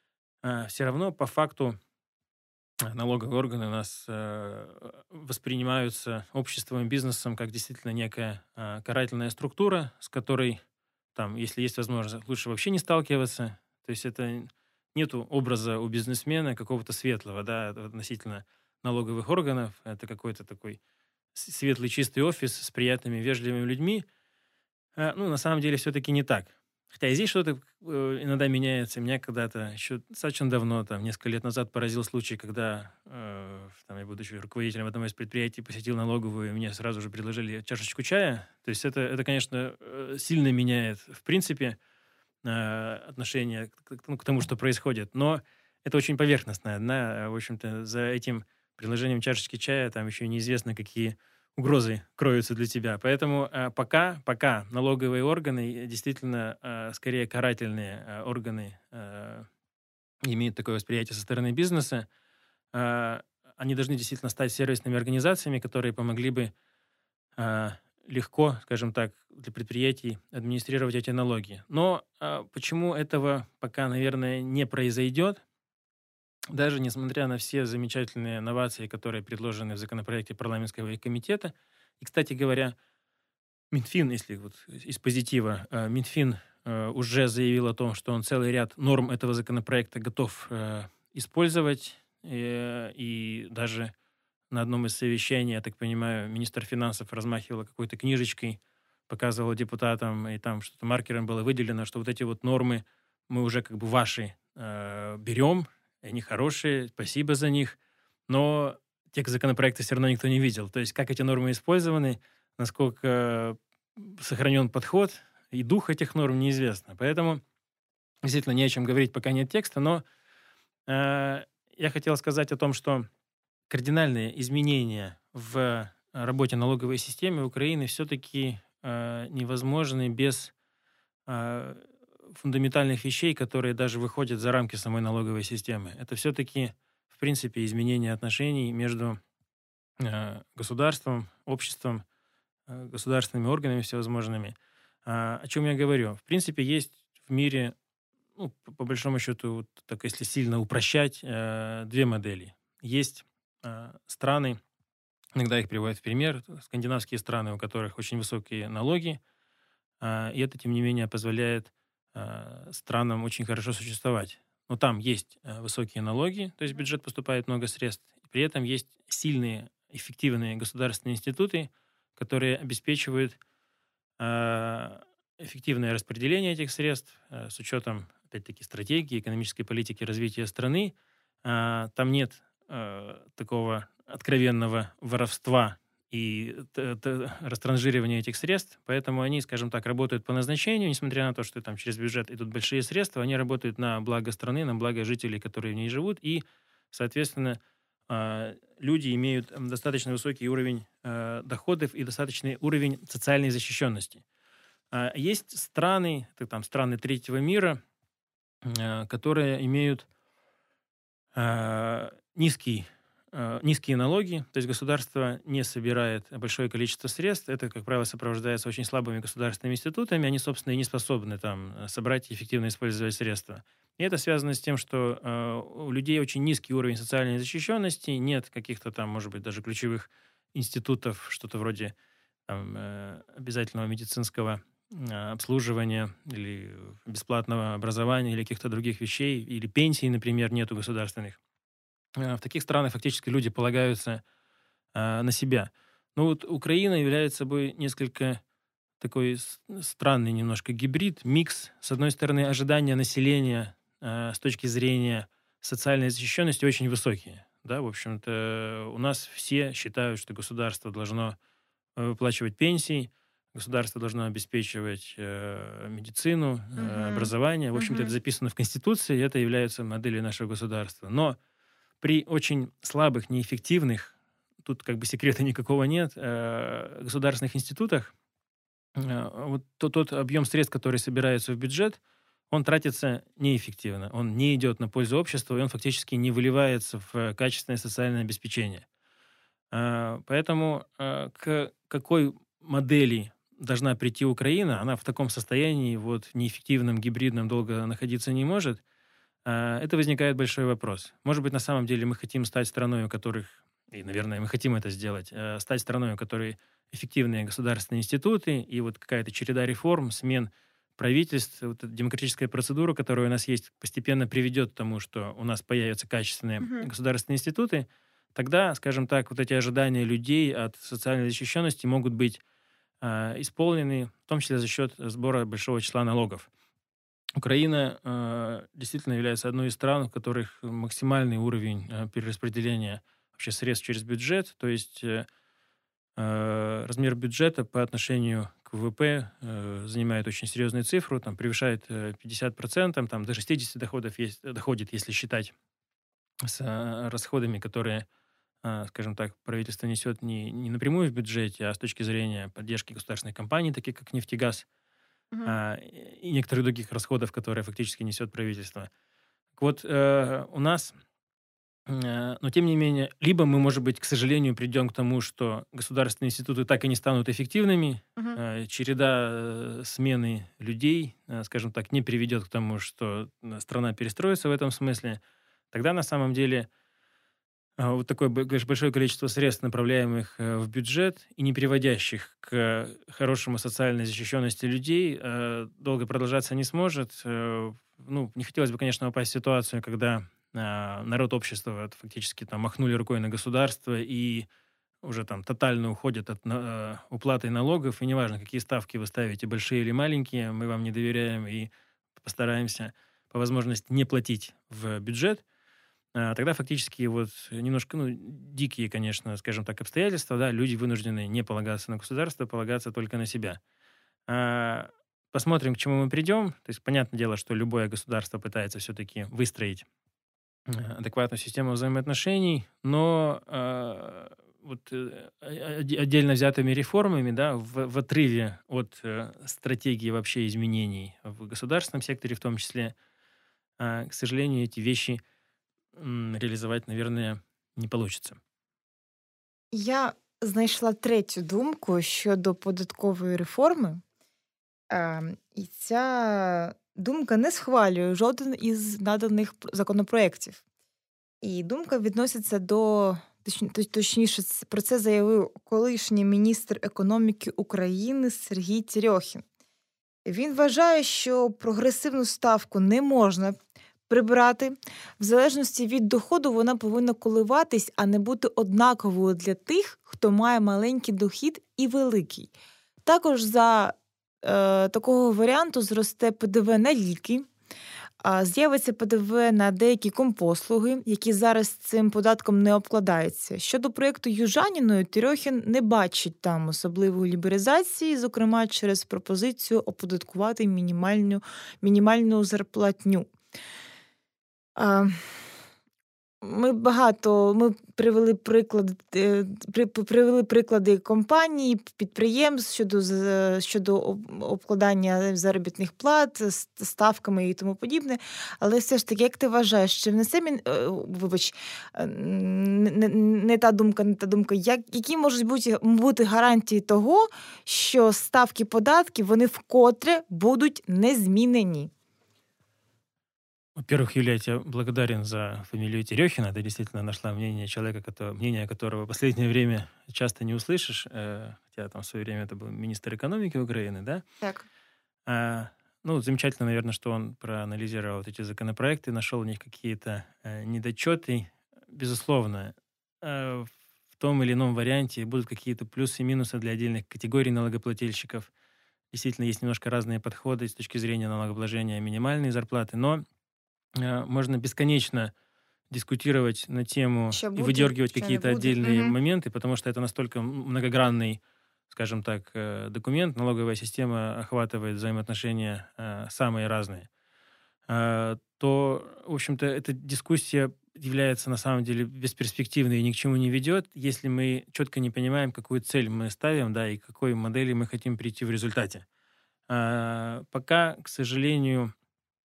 все равно по факту э, налоговые органы у нас э, воспринимаются обществом и бизнесом как действительно некая э, карательная структура, с которой, там, если есть возможность, лучше вообще не сталкиваться. То есть это нету образа у бизнесмена какого-то светлого, да, относительно налоговых органов. Это какой-то такой с- светлый чистый офис с приятными, вежливыми людьми. А, ну, на самом деле, все-таки не так. Хотя и здесь что-то э, иногда меняется. Меня когда-то еще достаточно давно, там, несколько лет назад поразил случай, когда э, там, я, будучи руководителем одного из предприятий, посетил налоговую, и мне сразу же предложили чашечку чая. То есть это, это конечно, э, сильно меняет, в принципе, э, отношение к, к- ну, к тому, что происходит. Но это очень поверхностное. Да, в общем-то, за этим предложением чашечки чая там еще неизвестно, какие угрозы кроются для тебя. Поэтому э, пока, пока налоговые органы э, действительно э, скорее карательные э, органы э, имеют такое восприятие со стороны бизнеса, э, они должны действительно стать сервисными организациями, которые помогли бы а, легко, скажем так, для предприятий администрировать эти налоги. Но а, почему этого пока, наверное, не произойдет, даже несмотря на все замечательные новации, которые предложены в законопроекте парламентского комитета. И, кстати говоря, Минфин, если вот из позитива, а, Минфин а, уже заявил о том, что он целый ряд норм этого законопроекта готов а, использовать, э, и даже на одном из совещаний, я так понимаю, министр финансов размахивала какой-то книжечкой, показывала депутатам, и там что-то маркером было выделено, что вот эти вот нормы мы уже как бы ваши э, берем, они хорошие, спасибо за них. Но, текст законопроекта все равно никто не видел. То есть как эти нормы использованы, насколько сохранен подход и дух этих норм, неизвестно. Поэтому действительно не о чем говорить, пока нет текста, но э, я хотел сказать о том, что кардинальные изменения в работе налоговой системы Украины все-таки э, невозможны без э, фундаментальных вещей, которые даже выходят за рамки самой налоговой системы. Это все-таки, в принципе, изменение отношений между э, государством, обществом, э, государственными органами всевозможными. А, о чем я говорю? В принципе, есть в мире, ну, по, по большому счету, вот так если сильно упрощать, э, две модели. Есть э, страны, иногда их приводят в пример, скандинавские страны, у которых очень высокие налоги, э, и это, тем не менее, позволяет э, странам очень хорошо существовать. Но там есть э, высокие налоги, то есть в бюджет поступает много средств, при этом есть сильные, эффективные государственные институты, которые обеспечивают э, эффективное распределение этих средств э, с учетом, опять-таки, стратегии, экономической политики развития страны. Э, там нет э, такого откровенного воровства и т- т- растранжиривания этих средств, поэтому они, скажем так, работают по назначению, несмотря на то, что там через бюджет идут большие средства, они работают на благо страны, на благо жителей, которые в ней живут, и, соответственно, э, люди имеют достаточно высокий уровень э, доходов и достаточный уровень социальной защищенности. А есть страны, это там страны третьего мира, э, которые имеют э, низкий, э, низкие налоги, то есть государство не собирает большое количество средств. Это, как правило, сопровождается очень слабыми государственными институтами. Они, собственно, и не способны там собрать и эффективно использовать средства. И это связано с тем, что э, у людей очень низкий уровень социальной защищенности, нет каких-то там, может быть, даже ключевых институтов, что-то вроде там, э, обязательного медицинского э, обслуживания или бесплатного образования или каких-то других вещей, или пенсий, например, нету государственных. Э, В таких странах фактически люди полагаются э, на себя. Ну вот Украина является собой несколько такой с- странный немножко гибрид, микс. С одной стороны, ожидания населения э, с точки зрения социальной защищенности очень высокие. Да, в общем-то, у нас все считают, что государство должно э, выплачивать пенсии, государство должно обеспечивать э, медицину, э, Мгм. образование. В общем-то, это Мгм. записано в Конституции, и это является моделью нашего государства. Но при очень слабых, неэффективных, тут как бы секрета никакого нет, э, государственных институтах, э, вот тот, тот объем средств, который собирается в бюджет, он тратится неэффективно, он не идет на пользу обществу, и он фактически не выливается в э, качественное социальное обеспечение. А, Поэтому а, к какой модели должна прийти Украина, она в таком состоянии, вот неэффективном, гибридном, долго находиться не может. А, Это возникает большой вопрос. Может быть, на самом деле мы хотим стать страной, у которых, и, наверное, мы хотим это сделать, э, стать страной, у которой эффективные государственные институты, и вот какая-то череда реформ, смен правительств, вот эта демократическая процедура, которая у нас есть, постепенно приведет к тому, что у нас появятся качественные Мгм. государственные институты. Тогда, скажем так, вот эти ожидания людей от социальной защищенности могут быть а, исполнены, в том числе за счет сбора большого числа налогов. Украина э, действительно является одной из стран, у которых максимальный уровень э, перераспределения вообще средств через бюджет, то есть э, э, размер бюджета по отношению к ВВП э, занимает очень серьезную цифру, там превышает э, пятьдесят процентов, там до шестидесяти доходов есть, доходит, если считать с э, расходами, которые, э, скажем так, правительство несет не, не напрямую в бюджете, а с точки зрения поддержки государственных компаний, таких как «Нефтегаз», Мгм. а, и некоторых других расходов, которые фактически несет правительство. Так вот, э, у нас, э, но тем не менее, либо мы, может быть, к сожалению, придем к тому, что государственные институты так и не станут эффективными, Мгм. э, череда э, смены людей, э, скажем так, не приведет к тому, что э, страна перестроится в этом смысле, тогда на самом деле а, вот такое б- говоришь, большое количество средств, направляемых э, в бюджет и не приводящих к хорошему социальной защищенности людей, э, долго продолжаться не сможет. Э, Ну, не хотелось бы, конечно, попасть в ситуацию, когда а, народ, общество вот фактически там махнули рукой на государство и уже там тотально уходят от на- э, уплаты налогов, и неважно, какие ставки вы ставите, большие или маленькие, мы вам не доверяем и постараемся по возможности не платить в бюджет. а, тогда фактически вот немножко, ну, дикие, конечно, скажем так, обстоятельства, да, люди вынуждены не полагаться на государство, полагаться только на себя. А, Посмотрим, к чему мы придем. То есть, понятное дело, что любое государство пытается все-таки выстроить э, адекватную систему взаимоотношений, но э, вот э, о- оде- отдельно взятыми реформами, да, в, в отрыве от э, стратегии вообще изменений в государственном секторе в том числе, а, к сожалению, эти вещи м, реализовать, наверное, не получится. Я знайшла третю думку щодо податкової реформи. Ем, і ця думка не схвалює жоден із наданих п- законопроєктів. І думка відноситься до, точні- точ- точніше, ц- про це заявив колишній міністр економіки України Сергій Терьохін. Він вважає, що прогресивну ставку не можна прибирати. В залежності від доходу вона повинна коливатись, а не бути однаковою для тих, хто має маленький дохід і великий. Також за е, такого варіанту зросте ПДВ на ліки, а з'явиться ПДВ на деякі компослуги, які зараз цим податком не обкладаються. Щодо проєкту Южаніною, Терьохін не бачить там особливої лібералізації, зокрема через пропозицію оподаткувати мінімальну, мінімальну зарплатню. А, Ми багато ми привели приклади, е, при, привели приклади компаній, підприємств щодо з- щодо об- обкладання заробітних плат с- ставками і тому подібне. Але все ж таки, як ти вважаєш, чи внесе мін... е, вибач, е, не, не, не та думка, не та думка, як, які можуть бути, бути гарантії того, що ставки податків вони вкотре будуть незмінені? Во-первых, Юлия, я тебе благодарен за фамилию Терехина. Ты действительно нашла мнение человека, которого, мнение которого в последнее время часто не услышишь, э, хотя там в свое время это был министр экономики Украины, да? Так. А, ну, замечательно, наверное, что он проанализировал вот эти законопроекты, нашел в них какие-то э, недочеты. Безусловно, э, в том или ином варианте будут какие-то плюсы и минусы для отдельных категорий налогоплательщиков. Действительно, есть немножко разные подходы с точки зрения налогообложения минимальной зарплаты, но э, можно бесконечно дискутировать на тему Що и буде, выдергивать що не какие-то буде. отдельные Мгм. моменты, потому что это настолько м- многогранный, скажем так, э, документ. Налоговая система охватывает взаимоотношения э, самые разные. Э, То, в общем-то, эта дискуссия является на самом деле бесперспективной и ни к чему не ведет, если мы четко не понимаем, какую цель мы ставим, да, и к какой модели мы хотим прийти в результате. А, Пока, к сожалению,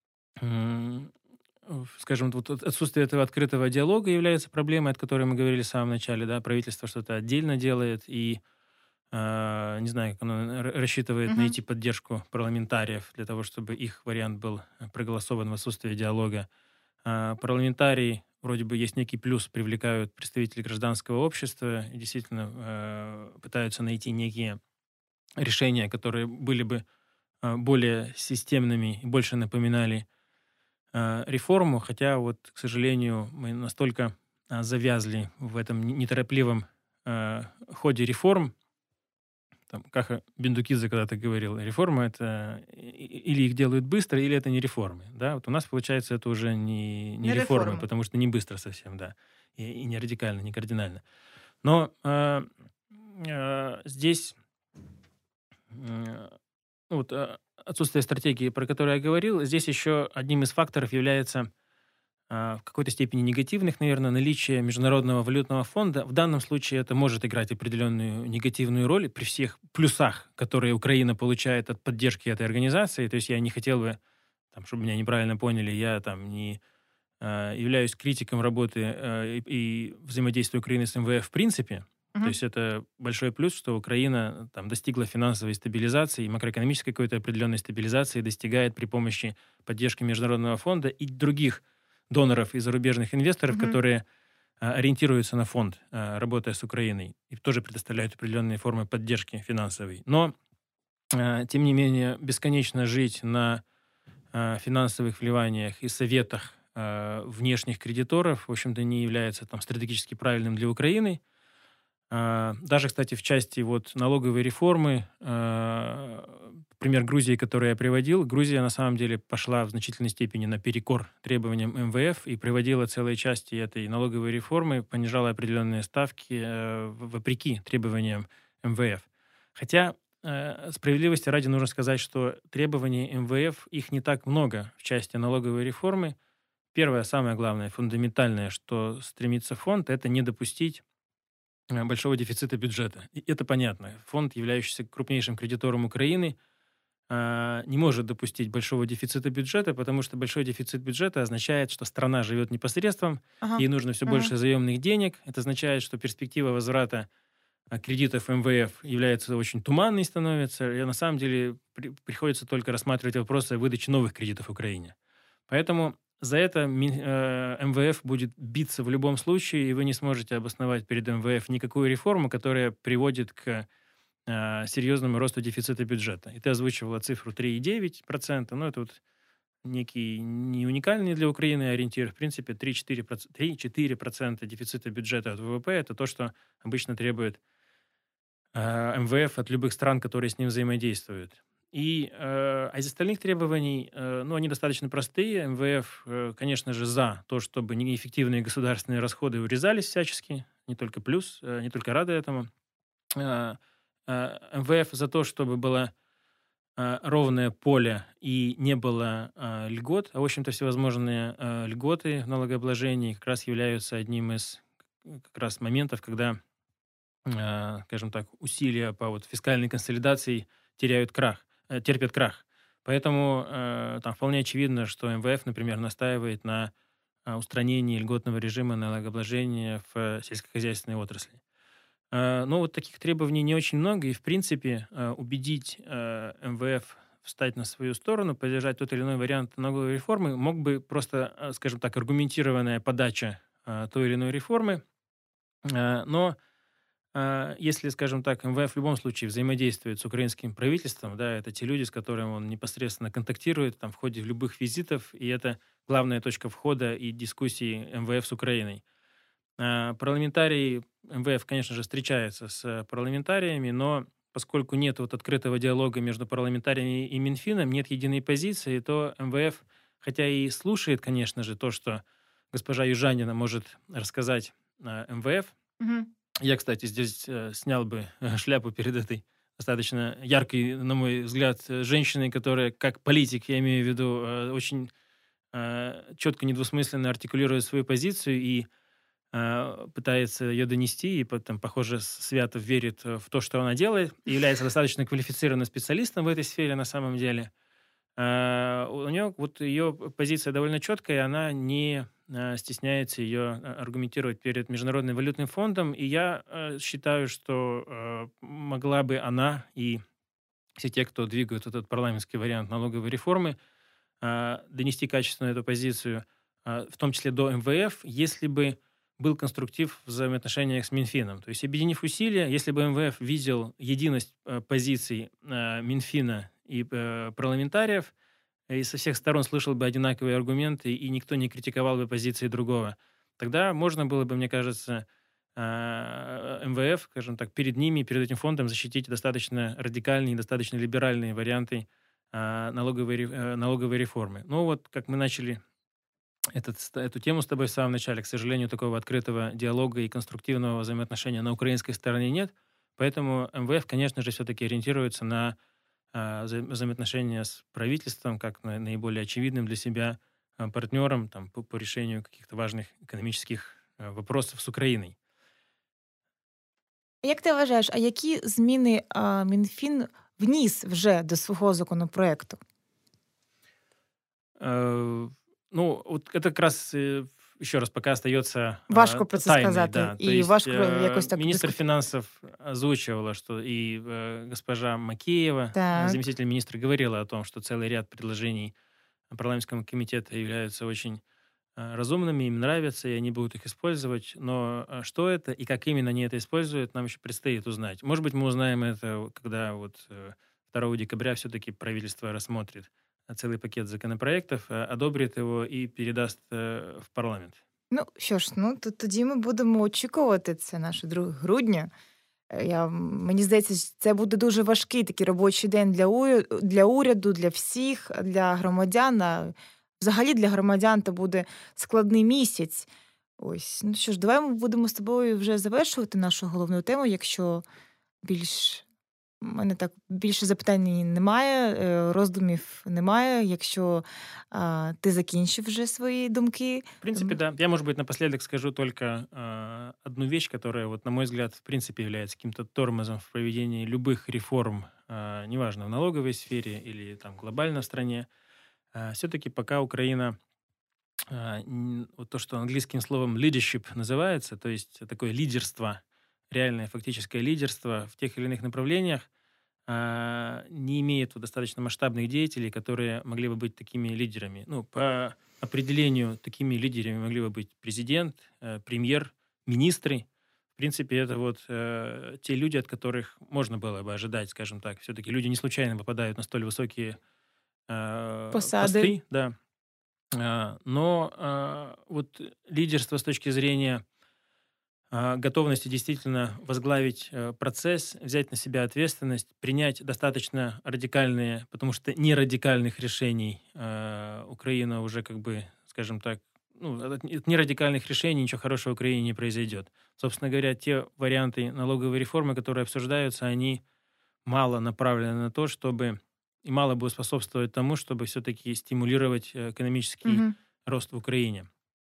м, в- скажем, вот от- отсутствие этого открытого диалога является проблемой, от которой мы говорили в самом начале, да, правительство что-то отдельно делает, и а, не знаю, как оно р- рассчитывает Мгм. найти поддержку парламентариев для того, чтобы их вариант был э, проголосован в отсутствие диалога. А, Парламентарии, вроде бы, есть некий плюс, привлекают представителей гражданского общества и действительно э, пытаются найти некие решения, которые были бы а, более системными и больше напоминали а, реформу, хотя вот, к сожалению, мы настолько а, завязли в этом не- неторопливом а, ходе реформ. Там, Каха Бендукидзе когда-то говорил, реформа это и- и- или их делают быстро, или это не реформы. Да? Вот у нас, получается, это уже не, не Не реформы, реформа. потому что не быстро совсем, да, и, и не радикально, не кардинально. Но а, а, здесь м, ну, вот, а, отсутствие стратегии, про которую я говорил, здесь еще одним из факторов является а, в какой-то степени негативных, наверное, наличие Международного валютного фонда. В данном случае это может играть определенную негативную роль при всех плюсах, которые Украина получает от поддержки этой организации. То есть я не хотел бы, там, чтобы меня неправильно поняли, я там не а, являюсь критиком работы а, и, и взаимодействия Украины с МВФ в принципе. То Мгм. есть это большой плюс, что Украина там достигла финансовой стабилизации и макроэкономической какой-то определенной стабилизации достигает при помощи поддержки Международного фонда и других доноров и зарубежных инвесторов, Мгм. которые а, ориентируются на фонд, а, работая с Украиной, и тоже предоставляют определенные формы поддержки финансовой. Но, а, тем не менее, бесконечно жить на а, финансовых вливаниях и советах а, внешних кредиторов, в общем-то, не является там стратегически правильным для Украины. А, Даже, кстати, в части вот налоговой реформы а, пример Грузии, который я приводил, Грузия на самом деле пошла в значительной степени наперекор требованиям эм вэ эф и приводила целые части этой налоговой реформы, понижала определенные ставки э, вопреки требованиям эм вэ эф. Хотя э, справедливости ради нужно сказать, что требований эм вэ эф, их не так много в части налоговой реформы. Первое, самое главное, фундаментальное, что стремится фонд, это не допустить э, большого дефицита бюджета. И это понятно. Фонд, являющийся крупнейшим кредитором Украины, а, не может допустить большого дефицита бюджета, потому что большой дефицит бюджета означает, что страна живет непосредством, Ага. ей нужно все Мгм. больше заемных денег. Это означает, что перспектива возврата а, кредитов эм вэ эф является очень туманной становится, и на самом деле при- приходится только рассматривать вопросы о выдаче новых кредитов Украине. Поэтому за это ми- э, эм вэ эф будет биться в любом случае, и вы не сможете обосновать перед эм вэ эф никакую реформу, которая приводит к э, серьезному росту дефицита бюджета. И ты озвучивала цифру три и девять десятых процента, но это вот некий не уникальный для Украины ориентир. В принципе, три-четыре процента три-четыре процента дефицита бюджета от вэ вэ пэ – это то, что обычно требует э, эм вэ эф от любых стран, которые с ним взаимодействуют. И э, а из остальных требований, э, ну, они достаточно простые. эм вэ эф, э, конечно же, за то, чтобы неэффективные государственные расходы урезались всячески, не только плюс, э, не только рады этому. Э, э, эм вэ эф за то, чтобы было э, ровное поле и не было э, льгот. А, в общем-то, всевозможные э, льготы в налогообложении как раз являются одним из э, как раз моментов, когда, э, скажем так, усилия по вот фискальной консолидации теряют крах, э, терпят крах. Поэтому э, там вполне очевидно, что эм вэ эф, например, настаивает на э, устранении льготного режима налогообложения в э, сельскохозяйственной отрасли. Э, Но вот таких требований не очень много, и, в принципе, э, убедить э, эм вэ эф встать на свою сторону, поддержать тот или иной вариант налоговой реформы мог бы просто, э, скажем так, аргументированная подача э, той или иной реформы. Э, Но э, если, скажем так, эм вэ эф в любом случае взаимодействует с украинским правительством, да, это те люди, с которыми он непосредственно контактирует там, в ходе любых визитов, и это главная точка входа и дискуссии эм вэ эф с Украиной. А, Парламентарии эм вэ эф, конечно же, встречается с парламентариями, но поскольку нет вот открытого диалога между парламентариями и Минфином, нет единой позиции, то эм вэ эф, хотя и слушает, конечно же, то, что госпожа Южанина может рассказать а, эм вэ эф. Мгм. Я, кстати, здесь э, снял бы э, шляпу перед этой достаточно яркой, на мой взгляд, э, женщиной, которая, как политик, я имею в виду, э, очень э, четко, недвусмысленно артикулирует свою позицию и э, пытается ее донести, и потом, похоже, с- свято верит э, в то, что она делает, и является достаточно квалифицированным специалистом в этой сфере на самом деле. Э, У нее вот ее позиция довольно четкая, и она не э, стесняется ее э, аргументировать перед Международным валютным фондом, и я э, считаю, что э, могла бы она и все те, кто двигают вот этот парламентский вариант налоговой реформы, а, донести качественно эту позицию, а, в том числе до эм вэ эф, если бы был конструктив в взаимоотношениях с Минфином. То есть, объединив усилия, если бы эм вэ эф видел единость э, позиций э, Минфина и э, парламентариев, и со всех сторон слышал бы одинаковые аргументы, и никто не критиковал бы позиции другого, тогда можно было бы, мне кажется, а, эм вэ эф, скажем так, перед ними, перед этим фондом защитить достаточно радикальные, достаточно либеральные варианты а, налоговой, ре- э, налоговой реформы. Ну вот, как мы начали этот, с- эту тему с тобой в самом начале, к сожалению, такого открытого диалога и конструктивного взаимоотношения на украинской стороне нет, поэтому эм вэ эф, конечно же, все-таки ориентируется на а, вза- взаимоотношения с правительством как на- наиболее очевидным для себя а, партнером там, по, по решению каких-то важных экономических а, вопросов с Украиной. Як ти вважаєш, а які зміни а, Мінфін вніс вже до свого законопроекту? Э, Ну, вот это как раз, э, еще раз, пока остается Важко а, про це тайной, сказати, да. То і есть важко э, якось так министр дискутувати. финансов озвучивала, что и э, госпожа Макеева, э, Так. заместитель министра, говорила о том, что целый ряд предложений парламентского комитета являются очень э, разумными, им нравятся, и они будут их использовать. Но э, что это и как именно они это используют, нам еще предстоит узнать. Может быть, мы узнаем это, когда вот э, второго декабря все-таки правительство рассмотрит э, целый пакет законопроектов, э, одобрит его и передаст э, в парламент. Ну що ж, ну то тоді ми будемо очікувати це наше друге грудня. Е, я, мені здається, це буде дуже важкий такий робочий день для уряду, для уряду, для всіх, для громадян. А взагалі для громадян це буде складний місяць. Ось, ну що ж, давай ми будемо з тобою вже завершувати нашу головну тему, якщо більш у мене так більше запитань немає, е, роздумів немає. Якщо а, ти закінчив вже свої думки. В принципе, М, да. Я, может быть, напоследок скажу только а, одну вещь, которая, вот, на мой взгляд, в принципе является каким-то тормозом в проведении любых реформ, а, неважно, в налоговой сфере или там глобально в стране. А, все-таки пока Украина, а, н- вот то, что английским словом leadership называется, то есть такое лидерство, реальное фактическое лидерство в тех или иных направлениях, а, не имеет вот достаточно масштабных деятелей, которые могли бы быть такими лидерами. Ну, по определению, такими лидерами могли бы быть президент, э, премьер, министры. В принципе, это вот э, те люди, от которых можно было бы ожидать, скажем так. Все-таки люди не случайно попадают на столь высокие э, Посади. посты, да. А, но а, вот лидерство с точки зрения а, готовности действительно возглавить э, процесс, взять на себя ответственность, принять достаточно радикальные, потому что нерадикальных решений э, Украина уже как бы, скажем так, ну, от от нерадикальных решений ничего хорошего в Украине не произойдет. Собственно говоря, те варианты налоговой реформы, которые обсуждаются, они мало направлены на то, чтобы и мало бы способствовать тому, чтобы все-таки стимулировать э, экономический Мгм. рост в Украине.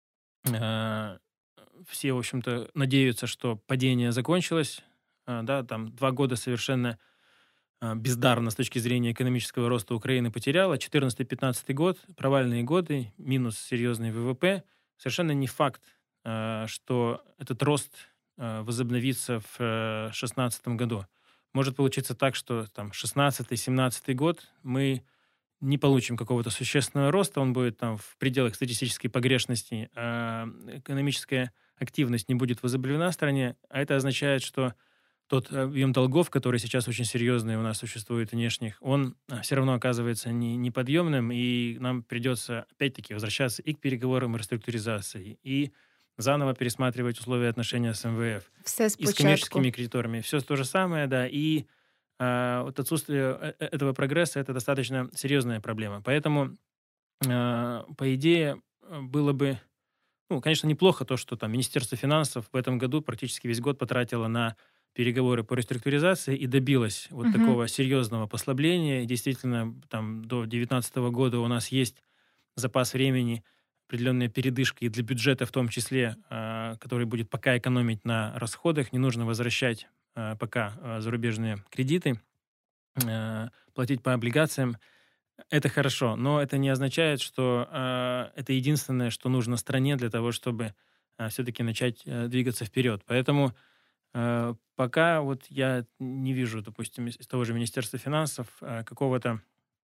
Э, Все, в общем-то, надеются, что падение закончилось. А, Да, там два года совершенно а, бездарно с точки зрения экономического роста Украины потеряла. четырнадцатый-пятнадцатый год, провальные годы, минус серьезный ВВП. Совершенно не факт, а, что этот рост а, возобновится в шестнадцатом году. Может получиться так, что там шестнадцатый-семнадцатый год мы не получим какого-то существенного роста, он будет там в пределах статистической погрешности, а экономическая активность не будет возобновлена в стране, а это означает, что тот объем долгов, который сейчас очень серьезный у нас существует внешних, он все равно оказывается не, неподъемным, и нам придется опять-таки возвращаться и к переговорам о реструктуризации, и заново пересматривать условия отношения с эм вэ эф, Все и с спочатку. коммерческими кредиторами. Все то же самое, да, и а, вот отсутствие э- э- этого прогресса — это достаточно серьезная проблема. Поэтому, а, по идее, э, было бы, ну, конечно, неплохо то, что там Министерство финансов в этом году практически весь год потратило на переговоры по реструктуризации и добилось вот Мгм. такого серьезного послабления. И действительно, там до две тысячи девятнадцатого года у нас есть запас времени, определенная передышка и для бюджета в том числе, а, который будет пока экономить на расходах. Не нужно возвращать а, пока а, зарубежные кредиты, а, платить по облигациям. Это хорошо, но это не означает, что а, это единственное, что нужно стране для того, чтобы все-таки начать а, двигаться вперед. Поэтому а, пока вот я не вижу, допустим, из того же Министерства финансов а, какого-то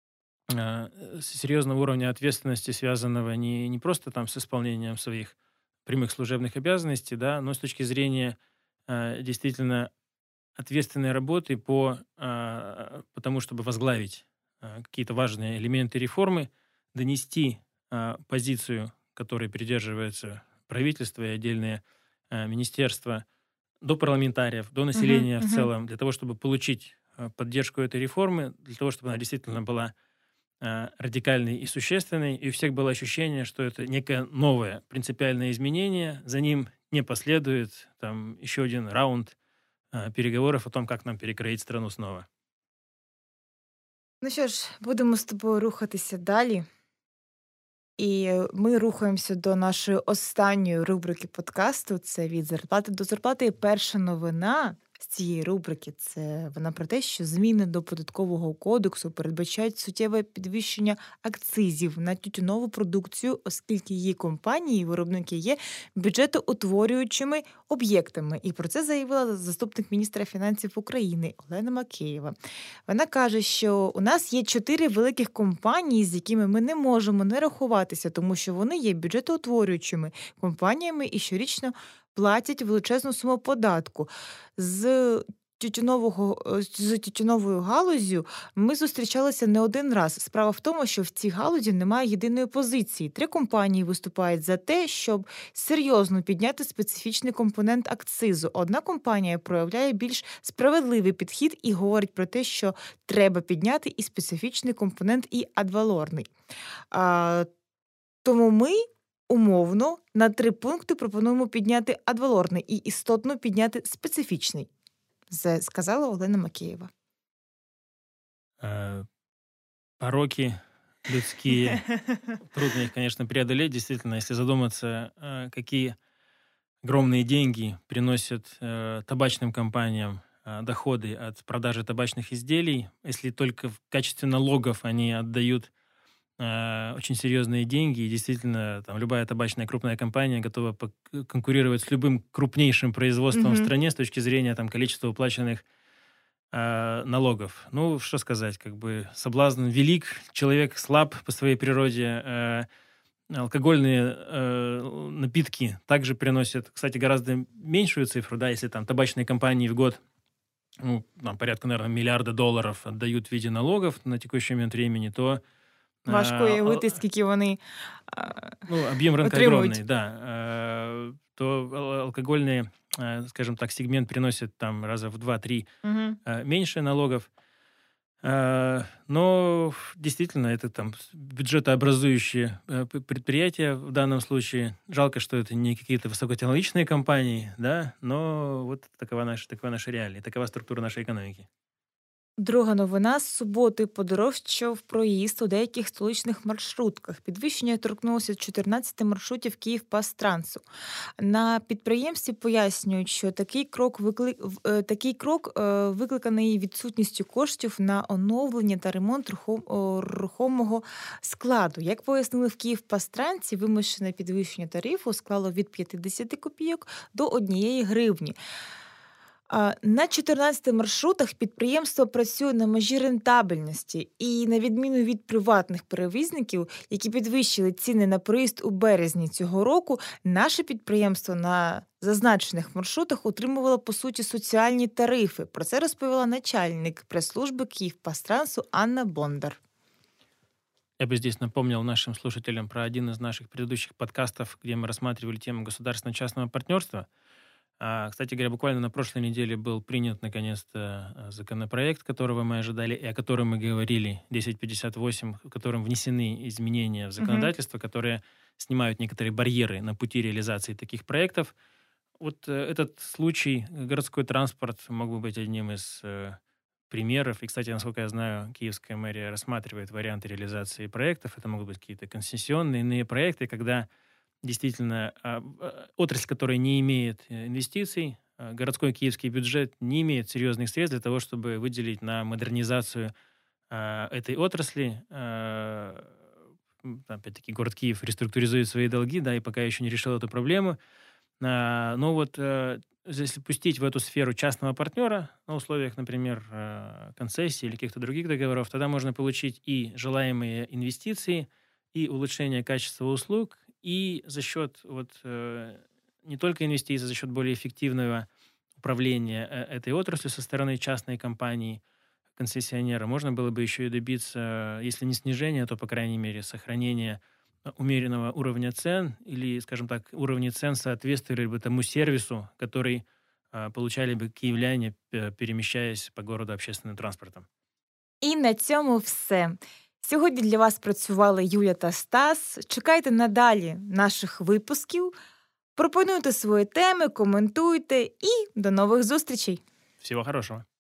а, с- серьезного уровня ответственности, связанного не, не просто там с исполнением своих прямых служебных обязанностей, да, но с точки зрения а, действительно ответственной работы по, а, по тому, чтобы возглавить а, какие-то важные элементы реформы, донести а, позицию, которой придерживается правительство и отдельные а, министерства, до парламентариев, до Мгм. населения в Мгм. целом, для того, чтобы получить а, поддержку этой реформы, для того, чтобы она действительно была а, радикальной и существенной, и у всех было ощущение, что это некое новое принципиальное изменение, за ним не последует там еще один раунд а, переговоров о том, как нам перекроить страну снова. Ну що ж, будемо з тобою рухатися далі. І е, ми рухаємося до нашої останньої рубрики подкасту. Це від зарплати до зарплати. І перша новина з цієї рубрики це вона про те, що зміни до податкового кодексу передбачають суттєве підвищення акцизів на тютюнову продукцію, оскільки її компанії, виробники є бюджетоутворюючими об'єктами. І про це заявила заступник міністра фінансів України Олена Макеєва. Вона каже, що у нас є чотири великих компанії, з якими ми не можемо не рахуватися, тому що вони є бюджетоутворюючими компаніями і щорічно платять величезну суму податку. З тютюнового з тютюновою галуззю ми зустрічалися не один раз. Справа в тому, що в цій галузі немає єдиної позиції. Три компанії виступають за те, щоб серйозно підняти специфічний компонент акцизу. Одна компанія проявляє більш справедливий підхід і говорить про те, що треба підняти і специфічний компонент, і адвалорний. А, тому ми умовно на три пункти пропонуємо підняти адвалорний і істотно підняти специфічний, сказала Олена Макеєва. Э, Пороки людские, трудно их, конечно, преодолеть. Действительно, если задуматься, э, какие огромные деньги приносят э, табачным компаниям э, доходы от продажи табачных изделий, если только в качестве налогов они отдают э, очень серьезные деньги, и действительно там любая табачная крупная компания готова пок- конкурировать с любым крупнейшим производством в Мгм. стране с точки зрения там, количества уплаченных э, налогов. Ну, что сказать, как бы соблазн велик, человек слаб по своей природе. э, Алкогольные э, напитки также приносят, кстати, гораздо меньшую цифру, да, если там табачные компании в год, ну, там, порядка, наверное, миллиарда долларов отдают в виде налогов на текущий момент времени, то Важко э, уявити, ал- скільки вони а, ну, объем рынка отримують. огромный, да, э, то ал- алкогольный, э, скажем так, сегмент приносит там раза в два-три Мгм. э, меньше налогов. Э, Но действительно это там с- бюджетообразующие э, п- предприятия в данном случае. Жалко, что это не какие-то высокотехнологичные компании, да, но вот такова наша, такова наша реалия, такова структура нашей экономики. Друга новина. З суботи подорожчав проїзд у деяких столичних маршрутках. Підвищення торкнулося чотирнадцяти маршрутів Київпастрансу. На підприємстві пояснюють, що такий крок, викли... в- е, такий крок е, викликаний відсутністю коштів на оновлення та ремонт рухом... о, рухомого складу. Як пояснили в Київпастрансі, вимушене підвищення тарифу склало від п'ятдесят копійок до однієї гривні. А, На чотирнадцяти маршрутах підприємство працює на межі рентабельності, і на відміну від приватних перевізників, які підвищили ціни на проїзд у березні цього року, наше підприємство на зазначених маршрутах отримувало по суті соціальні тарифи. Про це розповіла начальник прес-служби Київпастрансу Анна Бондар. Я бы здесь напомнил нашим слушателям про один из наших предыдущих подкастов, где мы рассматривали тему государственно-частного партнерства. А, Кстати говоря, буквально на прошлой неделе был принят наконец-то э, законопроект, которого мы ожидали, и о котором мы говорили, десять пятьдесят восемь, в котором внесены изменения в Мгм. законодательство, которые снимают некоторые барьеры на пути реализации таких проектов. Вот э, этот случай, э, городской транспорт, мог бы быть одним из э, примеров. И, кстати, насколько я знаю, Киевская мэрия рассматривает варианты реализации проектов. Это могут быть какие-то концессионные, иные проекты, когда действительно а, а, отрасль, которая не имеет э, инвестиций, а, городской киевский бюджет не имеет серьезных средств для того, чтобы выделить на модернизацию а, этой отрасли. А, м, Опять-таки, город Киев реструктуризует свои долги, да, и пока еще не решил эту проблему. А, Но вот э, если пустить в эту сферу частного партнера на условиях, например, э, концессии или каких-то других договоров, тогда можно получить и желаемые инвестиции, и улучшение качества услуг, и за счет вот, э, не только инвестиций, за счет более эффективного управления э, этой отраслью со стороны частной компании, концессионера, можно было бы еще и добиться, если не снижения, то, по крайней мере, сохранения э, умеренного уровня цен или, скажем так, уровни цен соответствовали бы тому сервису, который э, получали бы киевляне, п- перемещаясь по городу общественным транспортом. І на цьому все. Сьогодні для вас працювали Юля та Стас. Чекайте надалі наших випусків. Пропонуйте свої теми, коментуйте і до нових зустрічей! Всего хорошего.